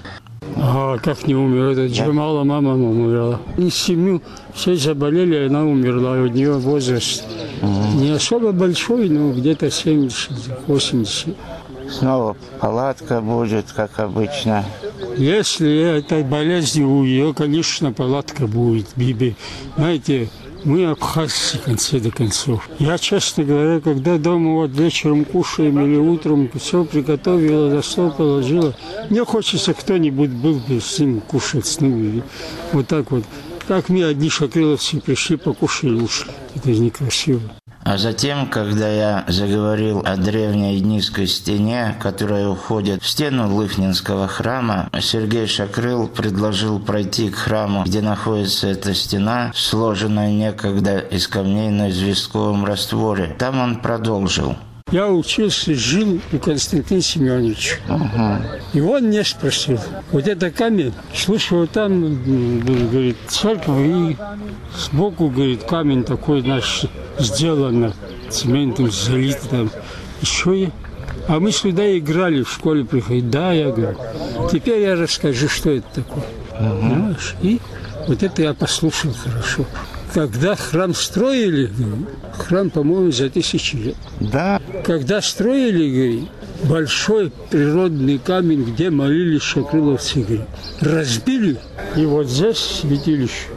А как не умер? Это Джамала мама умерла. Из семью все заболели, она умерла. У нее возраст угу. не особо большой, но где-то семьдесят-восемьдесят. Снова палатка будет, как обычно. Если этой болезни у нее, конечно, палатка будет. Биби. Знаете, мы абхазцы в конце до концов. Я, честно говоря, когда дома вот вечером кушаем или утром все приготовила, за стол положила, мне хочется кто-нибудь был бы с ним кушать, с ним. Вот так вот. Как мы одни шакрыловцы пришли, покушали, ушли. Это же некрасиво. А затем, когда я заговорил о древней низкой стене, которая уходит в стену Лыхнинского храма, Сергей Шакрыл предложил пройти к храму, где находится эта стена, сложенная некогда из камней на известковом растворе. Там он продолжил. Я учился, жил у Константина Семеновича. Ага. И он меня спросил, вот это камень, слушай, вот там, говорит, церковь, и сбоку, говорит, камень такой наш сделан, цементом залит там. Еще и... А мы сюда играли, в школе приходили. Да, я говорю, теперь я расскажу, что это такое. Ага. Понимаешь? И вот это я послушал хорошо. Когда храм строили, храм, по-моему, за тысячи лет. Да. Когда строили, говорит, большой природный камень, где молились шакрыловцы, говорит, разбили, и вот здесь святилище.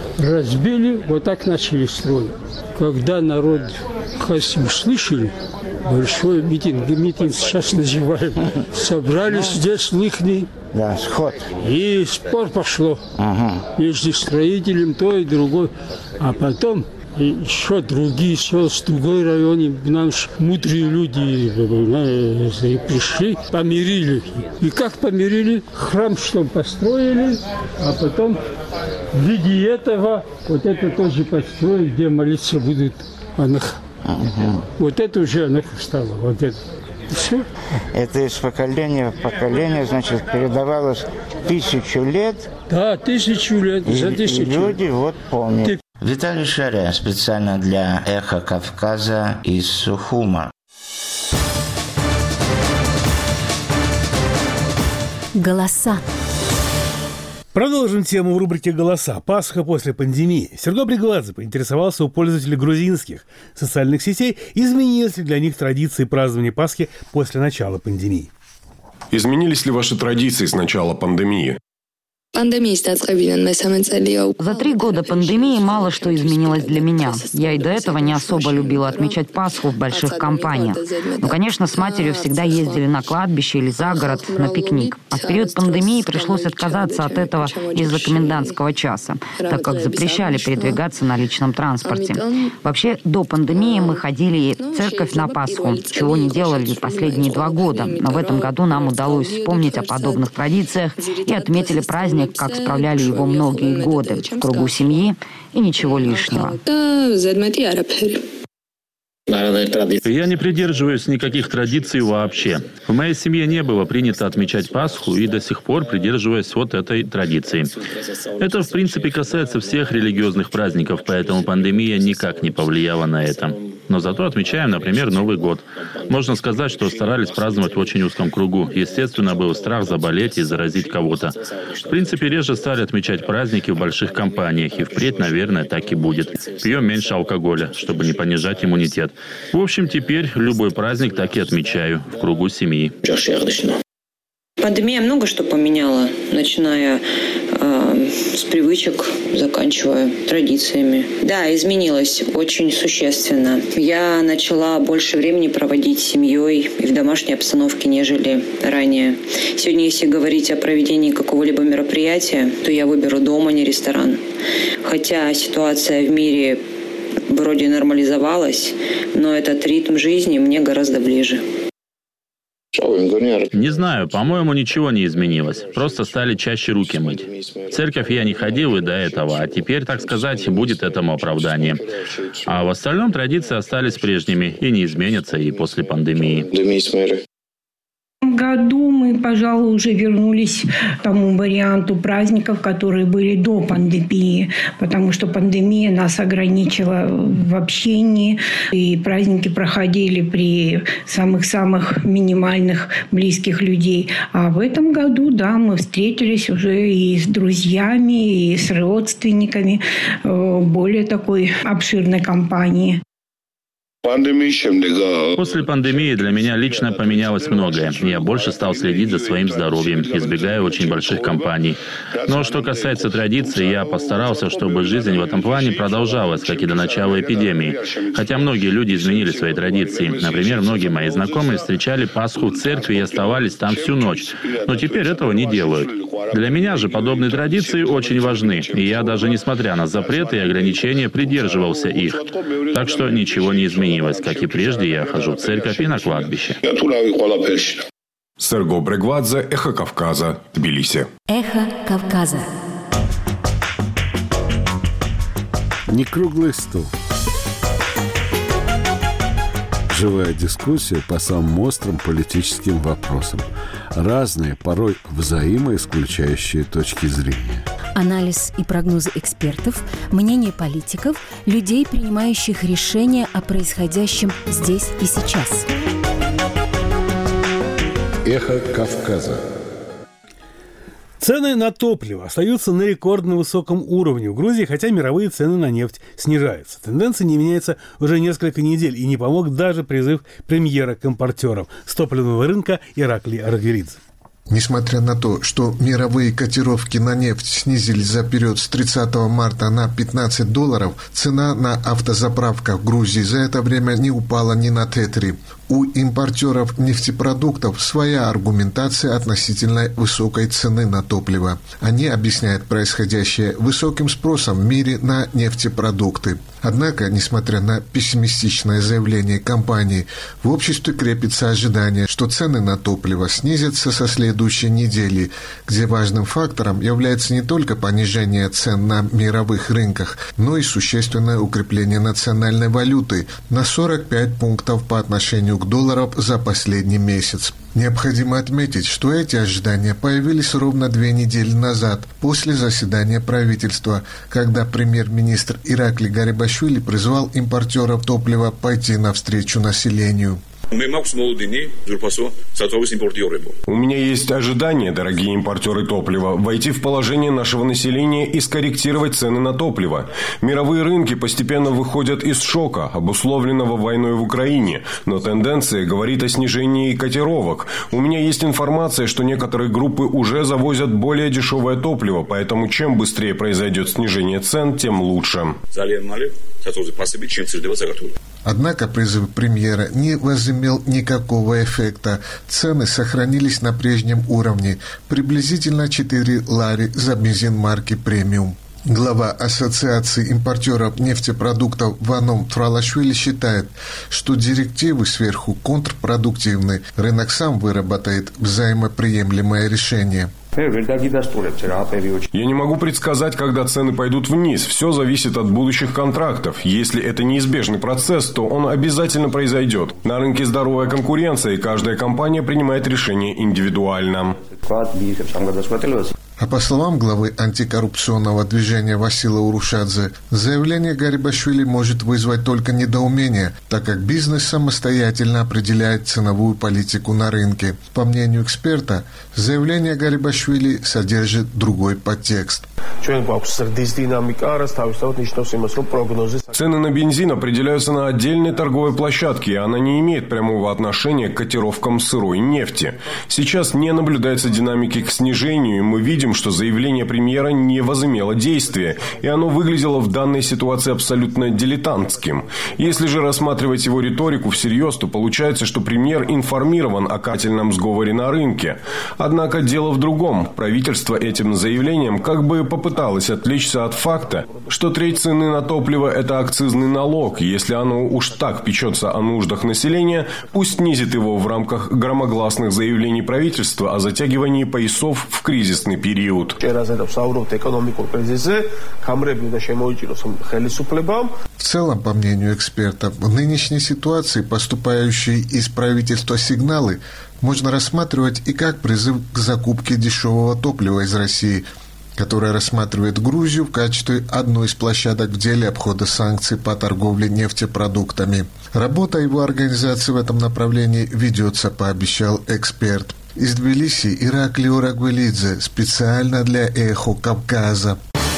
Разбили, вот так начали строить. Когда народ хасим услышали, большой митинг, митинг сейчас называем. Собрались здесь лихни. Да, сход. И спор пошло. Ага. Между строителем то и другой. А потом еще другие села с другой районе, наши мудрые люди пришли, помирили. И как помирили? Храм что построили, а потом в виде этого вот это тоже построили, где молиться будут анах. Ага. Вот это уже анах стало, вот это. Все. Это из поколения в поколение, значит, передавалось тысячу лет. Да, тысячу лет, и, за тысячу. И люди вот помнят. Виталий Шаря специально для «Эхо Кавказа» из Сухума. Голоса. Продолжим тему в рубрике «Голоса». Пасха после пандемии. Серго Бригвадзе поинтересовался у пользователей грузинских социальных сетей, изменились ли для них традиции празднования Пасхи после начала пандемии. Изменились ли ваши традиции с начала пандемии? За три года пандемии мало что изменилось для меня. Я и до этого не особо любила отмечать Пасху в больших компаниях. Но, конечно, с матерью всегда ездили на кладбище или за город на пикник. А в период пандемии пришлось отказаться от этого из-за комендантского часа, так как запрещали передвигаться на личном транспорте. Вообще, до пандемии мы ходили в церковь на Пасху, чего не делали последние два года. Но в этом году нам удалось вспомнить о подобных традициях и отметили праздник, как справляли его многие годы, в кругу семьи и ничего лишнего. Я не придерживаюсь никаких традиций вообще. В моей семье не было принято отмечать Пасху, и до сих пор придерживаюсь вот этой традиции. Это, в принципе, касается всех религиозных праздников, поэтому пандемия никак не повлияла на это. Но зато отмечаем, например, Новый год. Можно сказать, что старались праздновать в очень узком кругу. Естественно, был страх заболеть и заразить кого-то. В принципе, реже стали отмечать праздники в больших компаниях, и впредь, наверное, так и будет. Пьем меньше алкоголя, чтобы не понижать иммунитет. В общем, теперь любой праздник так и отмечаю в кругу семьи. Пандемия много что поменяла, начиная э, с привычек, заканчивая традициями. Да, изменилось очень существенно. Я начала больше времени проводить с семьей и в домашней обстановке, нежели ранее. Сегодня, если говорить о проведении какого-либо мероприятия, то я выберу дом, а не ресторан. Хотя ситуация в мире вроде нормализовалась, но этот ритм жизни мне гораздо ближе. Не знаю, по-моему, ничего не изменилось. Просто стали чаще руки мыть. В церковь я не ходил и до этого, а теперь, так сказать, будет этому оправдание. А в остальном традиции остались прежними и не изменятся и после пандемии. В году мы, пожалуй, уже вернулись к тому варианту праздников, которые были до пандемии, потому что пандемия нас ограничила в общении, и праздники проходили при самых-самых минимальных близких людей. А в этом году, да, мы встретились уже и с друзьями, и с родственниками, более такой обширной компании. После пандемии для меня лично поменялось многое. Я больше стал следить за своим здоровьем, избегая очень больших компаний. Но что касается традиций, я постарался, чтобы жизнь в этом плане продолжалась, как и до начала эпидемии. Хотя многие люди изменили свои традиции. Например, многие мои знакомые встречали Пасху в церкви и оставались там всю ночь. Но теперь этого не делают. Для меня же подобные традиции очень важны. И я даже несмотря на запреты и ограничения придерживался их. Так что ничего не изменилось. Как и прежде, я хожу в церковь и на кладбище. Серго Бригвадзе, «Эхо Кавказа», Тбилиси. «Эхо Кавказа». Не круглый стол. Живая дискуссия по самым острым политическим вопросам. Разные, порой взаимоисключающие точки зрения. Анализ и прогнозы экспертов, мнение политиков, людей, принимающих решения о происходящем здесь и сейчас. Эхо Кавказа. Цены на топливо остаются на рекордно высоком уровне в Грузии, хотя мировые цены на нефть снижаются. Тенденция не меняется уже несколько недель, и не помог даже призыв премьера к импортерам с топливного рынка Ираклий Аргиридзе. Несмотря на то, что мировые котировки на нефть снизились за период с тридцатого марта на пятнадцать долларов, цена на автозаправках в Грузии за это время не упала ни на тетри. У импортеров нефтепродуктов своя аргументация относительно высокой цены на топливо. Они объясняют происходящее высоким спросом в мире на нефтепродукты. Однако, несмотря на пессимистичное заявление компании, в обществе крепится ожидание, что цены на топливо снизятся со следующей недели, где важным фактором является не только понижение цен на мировых рынках, но и существенное укрепление национальной валюты на сорок пять пунктов по отношению к доллару за последний месяц. Необходимо отметить, что эти ожидания появились ровно две недели назад, после заседания правительства, когда премьер-министр Ираклий Гарибашвили призвал импортеров топлива пойти навстречу населению. У меня есть ожидание, дорогие импортеры топлива, войти в положение нашего населения и скорректировать цены на топливо. Мировые рынки постепенно выходят из шока, обусловленного войной в Украине, но тенденция говорит о снижении котировок. У меня есть информация, что некоторые группы уже завозят более дешевое топливо, поэтому чем быстрее произойдет снижение цен, тем лучше. Однако призыв премьера не возымел никакого эффекта. Цены сохранились на прежнем уровне, приблизительно четыре лари за бензин марки «Премиум». Глава Ассоциации импортеров нефтепродуктов Ваном Тралашвили считает, что директивы сверху контрпродуктивны. Рынок сам выработает взаимоприемлемое решение. Я не могу предсказать, когда цены пойдут вниз. Все зависит от будущих контрактов. Если это неизбежный процесс, то он обязательно произойдет. На рынке здоровая конкуренция, и каждая компания принимает решение индивидуально. А по словам главы антикоррупционного движения Васила Урушадзе, заявление Гарибашвили может вызвать только недоумение, так как бизнес самостоятельно определяет ценовую политику на рынке. По мнению эксперта, заявление Гарибашвили содержит другой подтекст. Цены на бензин определяются на отдельной торговой площадке, и она не имеет прямого отношения к котировкам сырой нефти. Сейчас не наблюдается динамики к снижению, и мы видим, что заявление премьера не возымело действия, и оно выглядело в данной ситуации абсолютно дилетантским. Если же рассматривать его риторику всерьез, то получается, что премьер информирован о карательном сговоре на рынке. Однако дело в другом. Правительство этим заявлением как бы попыталось отвлечься от факта, что треть цены на топливо – это акцизный налог. Если оно уж так печется о нуждах населения, пусть снизит его в рамках громогласных заявлений правительства о затягивании поясов в кризисный период. В целом, по мнению экспертов, в нынешней ситуации поступающие из правительства сигналы можно рассматривать и как призыв к закупке дешевого топлива из России, которая рассматривает Грузию в качестве одной из площадок в деле обхода санкций по торговле нефтепродуктами. Работа его организации в этом направлении ведется, пообещал эксперт. Из Тбилиси Ираклий Орагвелидзе специально для «Эхо Кавказа».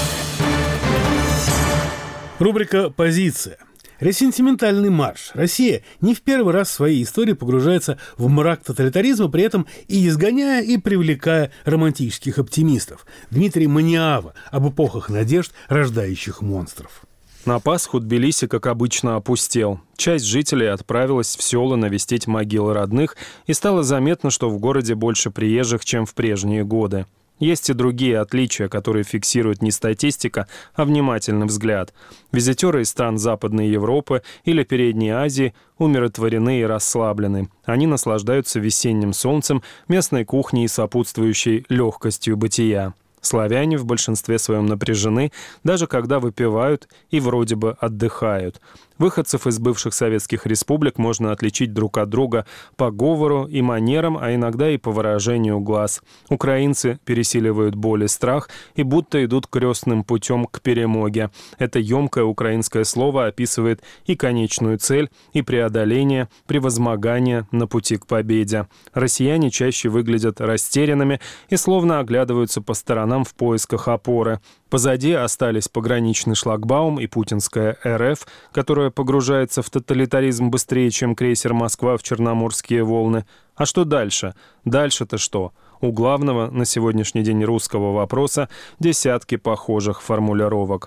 Рубрика «Позиция». Ресентиментальный марш. Россия не в первый раз в своей истории погружается в мрак тоталитаризма, при этом и изгоняя, и привлекая романтических оптимистов. Дмитрий Маниава об эпохах надежд, рождающих монстров. На Пасху Тбилиси, как обычно, опустел. Часть жителей отправилась в села навестить могилы родных, и стало заметно, что в городе больше приезжих, чем в прежние годы. Есть и другие отличия, которые фиксирует не статистика, а внимательный взгляд. Визитеры из стран Западной Европы или Передней Азии умиротворены и расслаблены. Они наслаждаются весенним солнцем, местной кухней и сопутствующей легкостью бытия. Славяне в большинстве своем напряжены, даже когда выпивают и вроде бы отдыхают. Выходцев из бывших советских республик можно отличить друг от друга по говору и манерам, а иногда и по выражению глаз. Украинцы пересиливают боль и страх и будто идут крестным путем к перемоге. Это емкое украинское слово описывает и конечную цель, и преодоление, превозмогание на пути к победе. Россияне чаще выглядят растерянными и словно оглядываются по сторонам в поисках опоры. Позади остались пограничный шлагбаум и путинская РФ, которая погружается в тоталитаризм быстрее, чем крейсер «Москва» в Черноморские волны. А что дальше? Дальше-то что? У главного на сегодняшний день русского вопроса десятки похожих формулировок.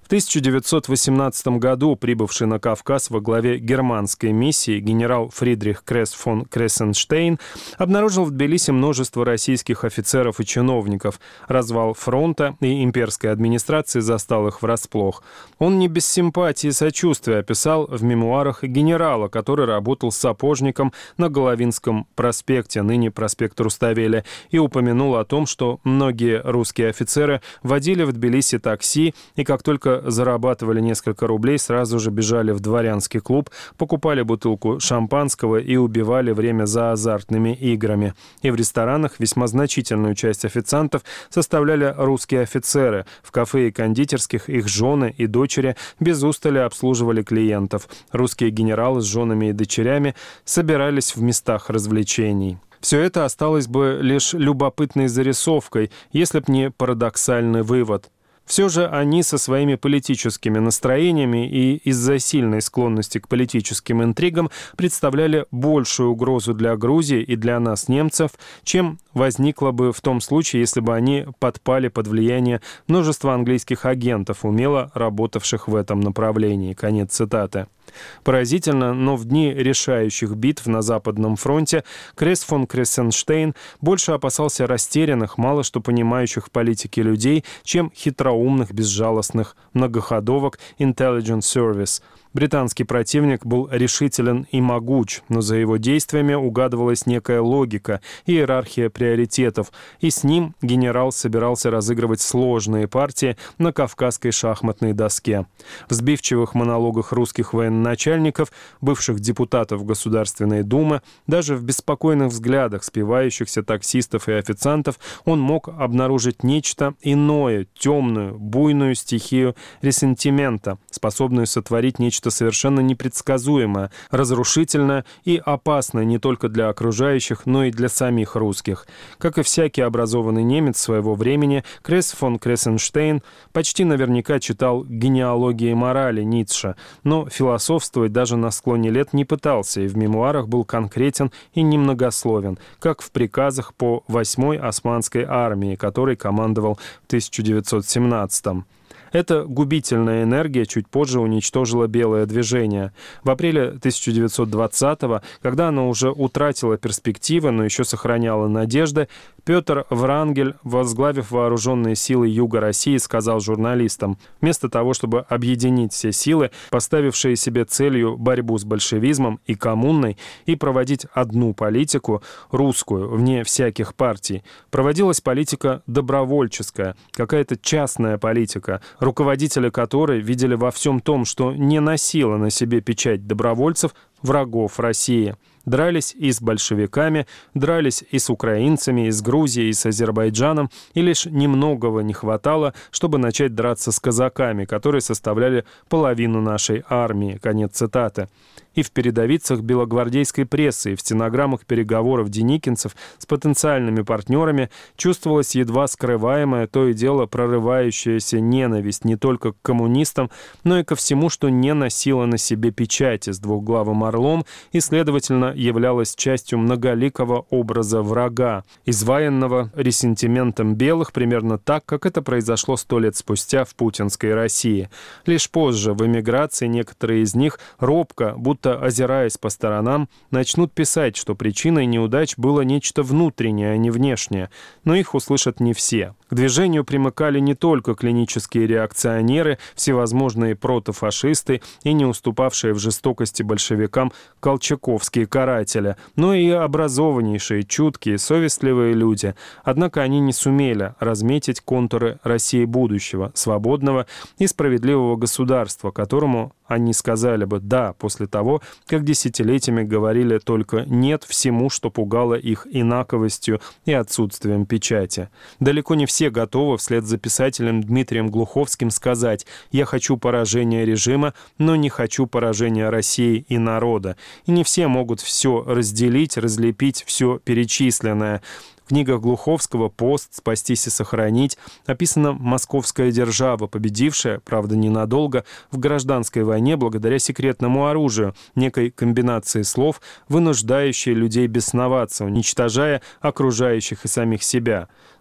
В тысяча девятьсот восемнадцатом году прибывший на Кавказ во главе германской миссии генерал Фридрих Кресс фон Крессенштейн обнаружил в Тбилиси множество российских офицеров и чиновников. Развал фронта и имперской администрации застал их врасплох. Он не без симпатии и сочувствия описал в мемуарах генерала, который работал сапожником на Головинском проспекте, ныне проспект Руставеля, и упомянул о том, что многие русские офицеры водили в Тбилиси такси и как только зарабатывали несколько рублей, сразу же бежали в дворянский клуб, покупали бутылку шампанского и убивали время за азартными играми. И в ресторанах весьма значительную часть официантов составляли русские офицеры. В кафе и кондитерских их жены и дочери без устали обслуживали клиентов. Русские генералы с женами и дочерями собирались в местах развлечений. Все это осталось бы лишь любопытной зарисовкой, если б не парадоксальный вывод. Все же они со своими политическими настроениями и из-за сильной склонности к политическим интригам представляли большую угрозу для Грузии и для нас, немцев, чем возникло бы в том случае, если бы они подпали под влияние множества английских агентов, умело работавших в этом направлении. Конец цитаты. Поразительно, но в дни решающих битв на Западном фронте Кресс фон Крессенштейн больше опасался растерянных, мало что понимающих в политике людей, чем хитроумных, безжалостных многоходовок Intelligence Service. Британский противник был решителен и могуч, но за его действиями угадывалась некая логика, иерархия приоритетов, и с ним генерал собирался разыгрывать сложные партии на кавказской шахматной доске. В сбивчивых монологах русских военачальников, бывших депутатов Государственной Думы, даже в беспокойных взглядах спивающихся таксистов и официантов он мог обнаружить нечто иное, темную, буйную стихию ресентимента, способную сотворить нечто совершенно непредсказуемое, разрушительное и опасное не только для окружающих, но и для самих русских. Как и всякий образованный немец своего времени, Кресс фон Крессенштейн почти наверняка читал «Генеалогии морали» Ницше, но философствовать даже на склоне лет не пытался и в мемуарах был конкретен и немногословен, как в приказах по восьмой османской армии, которой командовал в тысяча девятьсот семнадцатом. Эта губительная энергия чуть позже уничтожила белое движение. В апреле тысяча девятьсот двадцатого, когда оно уже утратило перспективы, но еще сохраняло надежды, Петр Врангель, возглавив вооруженные силы Юга России, сказал журналистам: вместо того, чтобы объединить все силы, поставившие себе целью борьбу с большевизмом и коммуной, и проводить одну политику, русскую, вне всяких партий, проводилась политика добровольческая, какая-то частная политика, руководители которой видели во всем том, что не носило на себе печать добровольцев, врагов России. Дрались и с большевиками, дрались и с украинцами, и с Грузией, и с Азербайджаном, и лишь немногого не хватало, чтобы начать драться с казаками, которые составляли половину нашей армии. Конец цитаты. И в передовицах белогвардейской прессы, и в стенограммах переговоров деникинцев с потенциальными партнерами чувствовалась едва скрываемая, то и дело прорывающаяся ненависть не только к коммунистам, но и ко всему, что не носило на себе печати с двухглавым орлом и, следовательно, являлась частью многоликого образа врага, изваянного ресентиментом белых примерно так, как это произошло сто лет спустя в путинской России. Лишь позже в эмиграции некоторые из них робко, будто озираясь по сторонам, начнут писать, что причиной неудач было нечто внутреннее, а не внешнее, но их услышат не все. К движению примыкали не только клинические реакционеры, всевозможные протофашисты и не уступавшие в жестокости большевикам колчаковские каратели, но и образованнейшие, чуткие, совестливые люди. Однако они не сумели разметить контуры России будущего, свободного и справедливого государства, которому они сказали бы «да» после того, как десятилетиями говорили только «нет» всему, что пугало их инаковостью и отсутствием печати. Далеко не все готовы вслед за писателем Дмитрием Глуховским сказать «я хочу поражения режима, но не хочу поражения России и народа». И не все могут все разделить, разлепить все перечисленное. В книгах Глуховского «Пост», «Спастись и сохранить» описана московская держава, победившая, правда ненадолго, в гражданской войне благодаря секретному оружию, некой комбинации слов, вынуждающей людей бесноваться, уничтожая окружающих и самих себя.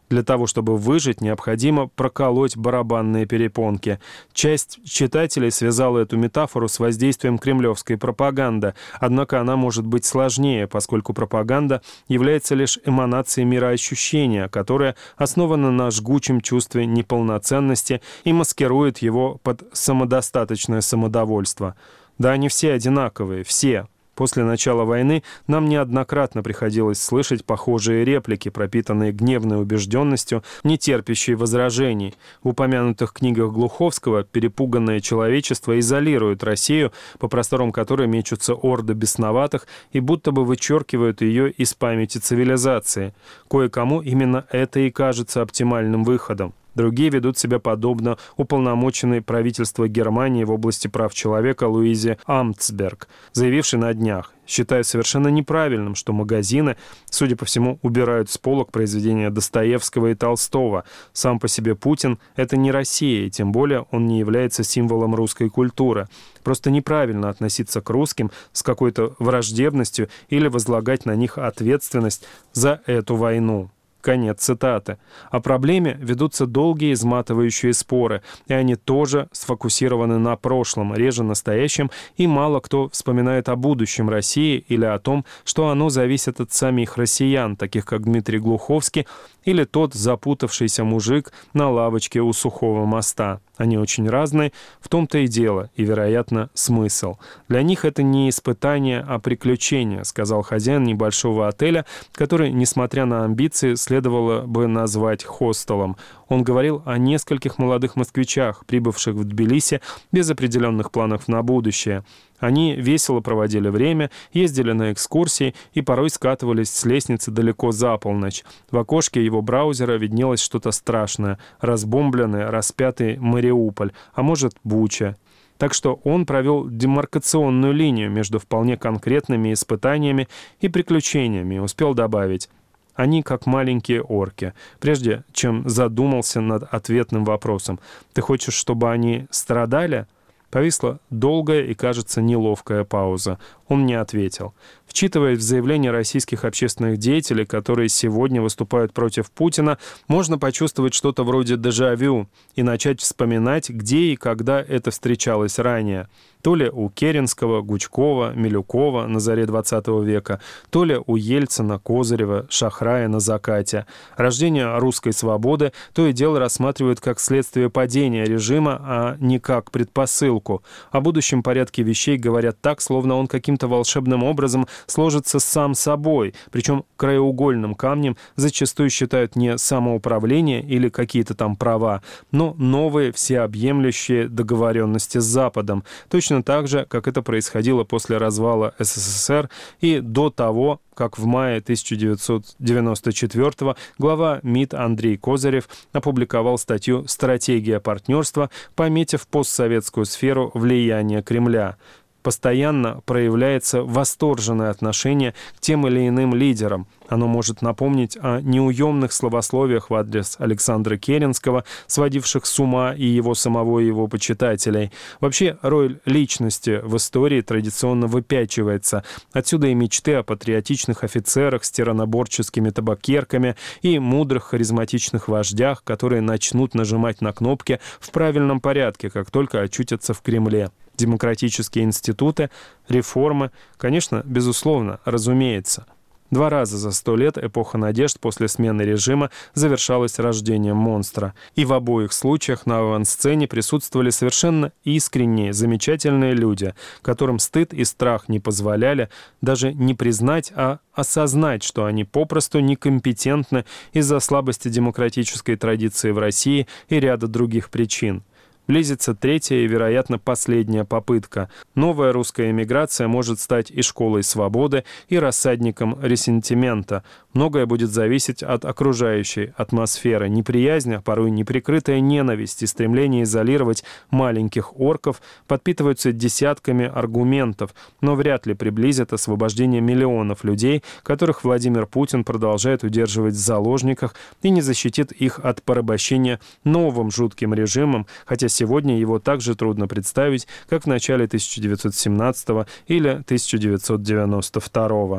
Для того, чтобы выжить, необходимо проколоть барабанные перепонки. Часть читателей связала эту метафору с воздействием кремлевской пропаганды, однако она может быть сложнее, поскольку пропаганда является лишь эманацией мироощущения, которое основано на жгучем чувстве неполноценности и маскирует его под самодостаточное самодовольство. Да, они все одинаковые, все. После начала войны нам неоднократно приходилось слышать похожие реплики, пропитанные гневной убежденностью, не терпящей возражений. В упомянутых книгах Глуховского перепуганное человечество изолирует Россию, по просторам которой мечутся орды бесноватых и будто бы вычеркивают ее из памяти цивилизации. Кое-кому именно это и кажется оптимальным выходом. Другие ведут себя подобно уполномоченной правительства Германии в области прав человека Луизе Амцберг, заявившей на днях: считаю совершенно неправильным, что магазины, судя по всему, убирают с полок произведения Достоевского и Толстого. Сам по себе Путин — это не Россия, и тем более он не является символом русской культуры. Просто неправильно относиться к русским с какой-то враждебностью или возлагать на них ответственность за эту войну. Конец цитаты. О проблеме ведутся долгие изматывающие споры, и они тоже сфокусированы на прошлом, реже настоящем, и мало кто вспоминает о будущем России или о том, что оно зависит от самих россиян, таких как Дмитрий Глуховский или тот запутавшийся мужик на лавочке у Сухого моста. Они очень разные, в том-то и дело, и, вероятно, смысл. Для них это не испытание, а приключение, сказал хозяин небольшого отеля, который, несмотря на амбиции, следовало бы назвать хостелом. Он говорил о нескольких молодых москвичах, прибывших в Тбилиси без определенных планов на будущее. Они весело проводили время, ездили на экскурсии и порой скатывались с лестницы далеко за полночь. В окошке его браузера виднелось что-то страшное, разбомбленный, распятый Мариуполь, а может, Буча. Так что он провел демаркационную линию между вполне конкретными испытаниями и приключениями и успел добавить: они как маленькие орки. Прежде чем задумался над ответным вопросом: «Ты хочешь, чтобы они страдали?» Повисла долгая и, кажется, неловкая пауза. Он не ответил. Вчитываясь в заявления российских общественных деятелей, которые сегодня выступают против Путина, можно почувствовать что-то вроде дежавю и начать вспоминать, где и когда это встречалось ранее. То ли у Керенского, Гучкова, Милюкова на заре двадцатого века, то ли у Ельцина, Козырева, Шахрая на закате. Рождение русской свободы то и дело рассматривают как следствие падения режима, а не как предпосылку. О будущем порядке вещей говорят так, словно он каким-то волшебным образом сложится сам собой, причем краеугольным камнем зачастую считают не самоуправление или какие-то там права, но новые всеобъемлющие договоренности с Западом, точно так же, как это происходило после развала СССР и до того, как в мае тысяча девятьсот девяносто четвёртого глава МИД Андрей Козырев опубликовал статью «Стратегия партнерства», пометив постсоветскую сферу влияния Кремля. Постоянно проявляется восторженное отношение к тем или иным лидерам. Оно может напомнить о неуемных словословиях в адрес Александра Керенского, сводивших с ума и его самого, и его почитателей. Вообще, роль личности в истории традиционно выпячивается. Отсюда и мечты о патриотичных офицерах с тираноборческими табакерками и мудрых харизматичных вождях, которые начнут нажимать на кнопки в правильном порядке, как только очутятся в Кремле. Демократические институты, реформы, конечно, безусловно, разумеется. Два раза за сто лет эпоха надежд после смены режима завершалась рождением монстра. И в обоих случаях на авансцене присутствовали совершенно искренние, замечательные люди, которым стыд и страх не позволяли даже не признать, а осознать, что они попросту некомпетентны из-за слабости демократической традиции в России и ряда других причин. Близится третья и, вероятно, последняя попытка. Новая русская эмиграция может стать и школой свободы, и рассадником ресентимента. Многое будет зависеть от окружающей атмосферы. Неприязнь, а порой неприкрытая ненависть и стремление изолировать маленьких орков подпитываются десятками аргументов, но вряд ли приблизят освобождение миллионов людей, которых Владимир Путин продолжает удерживать в заложниках и не защитит их от порабощения новым жутким режимом, хотя сегодня его так же трудно представить, как в начале тысяча девятьсот семнадцатого или тысяча девятьсот девяносто второго.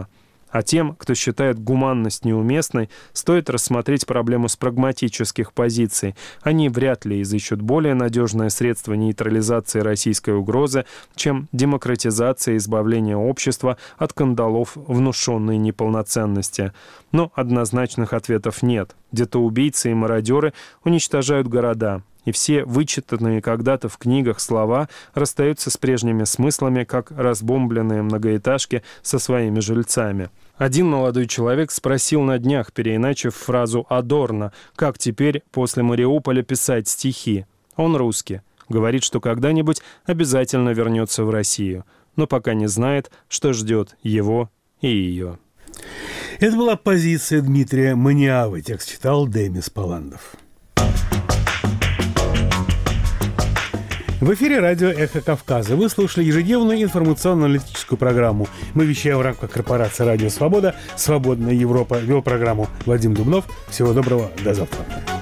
А тем, кто считает гуманность неуместной, стоит рассмотреть проблему с прагматических позиций. Они вряд ли изыщут более надежное средство нейтрализации российской угрозы, чем демократизация и избавление общества от кандалов внушенной неполноценности. Но однозначных ответов нет. Где-то убийцы и мародеры уничтожают города. И все вычитанные когда-то в книгах слова расстаются с прежними смыслами, как разбомбленные многоэтажки со своими жильцами. Один молодой человек спросил на днях, переиначив фразу Адорно, как теперь после Мариуполя писать стихи. Он русский. Говорит, что когда-нибудь обязательно вернется в Россию, но пока не знает, что ждет его и ее. Это была позиция Дмитрия Маниавы. Текст читал Демис Паландов. В эфире радио «Эхо Кавказа». Вы слушали ежедневную информационно-аналитическую программу. Мы вещаем в рамках корпорации «Радио Свобода». «Свободная Европа». Вел программу Вадим Дубнов. Всего доброго. До завтра.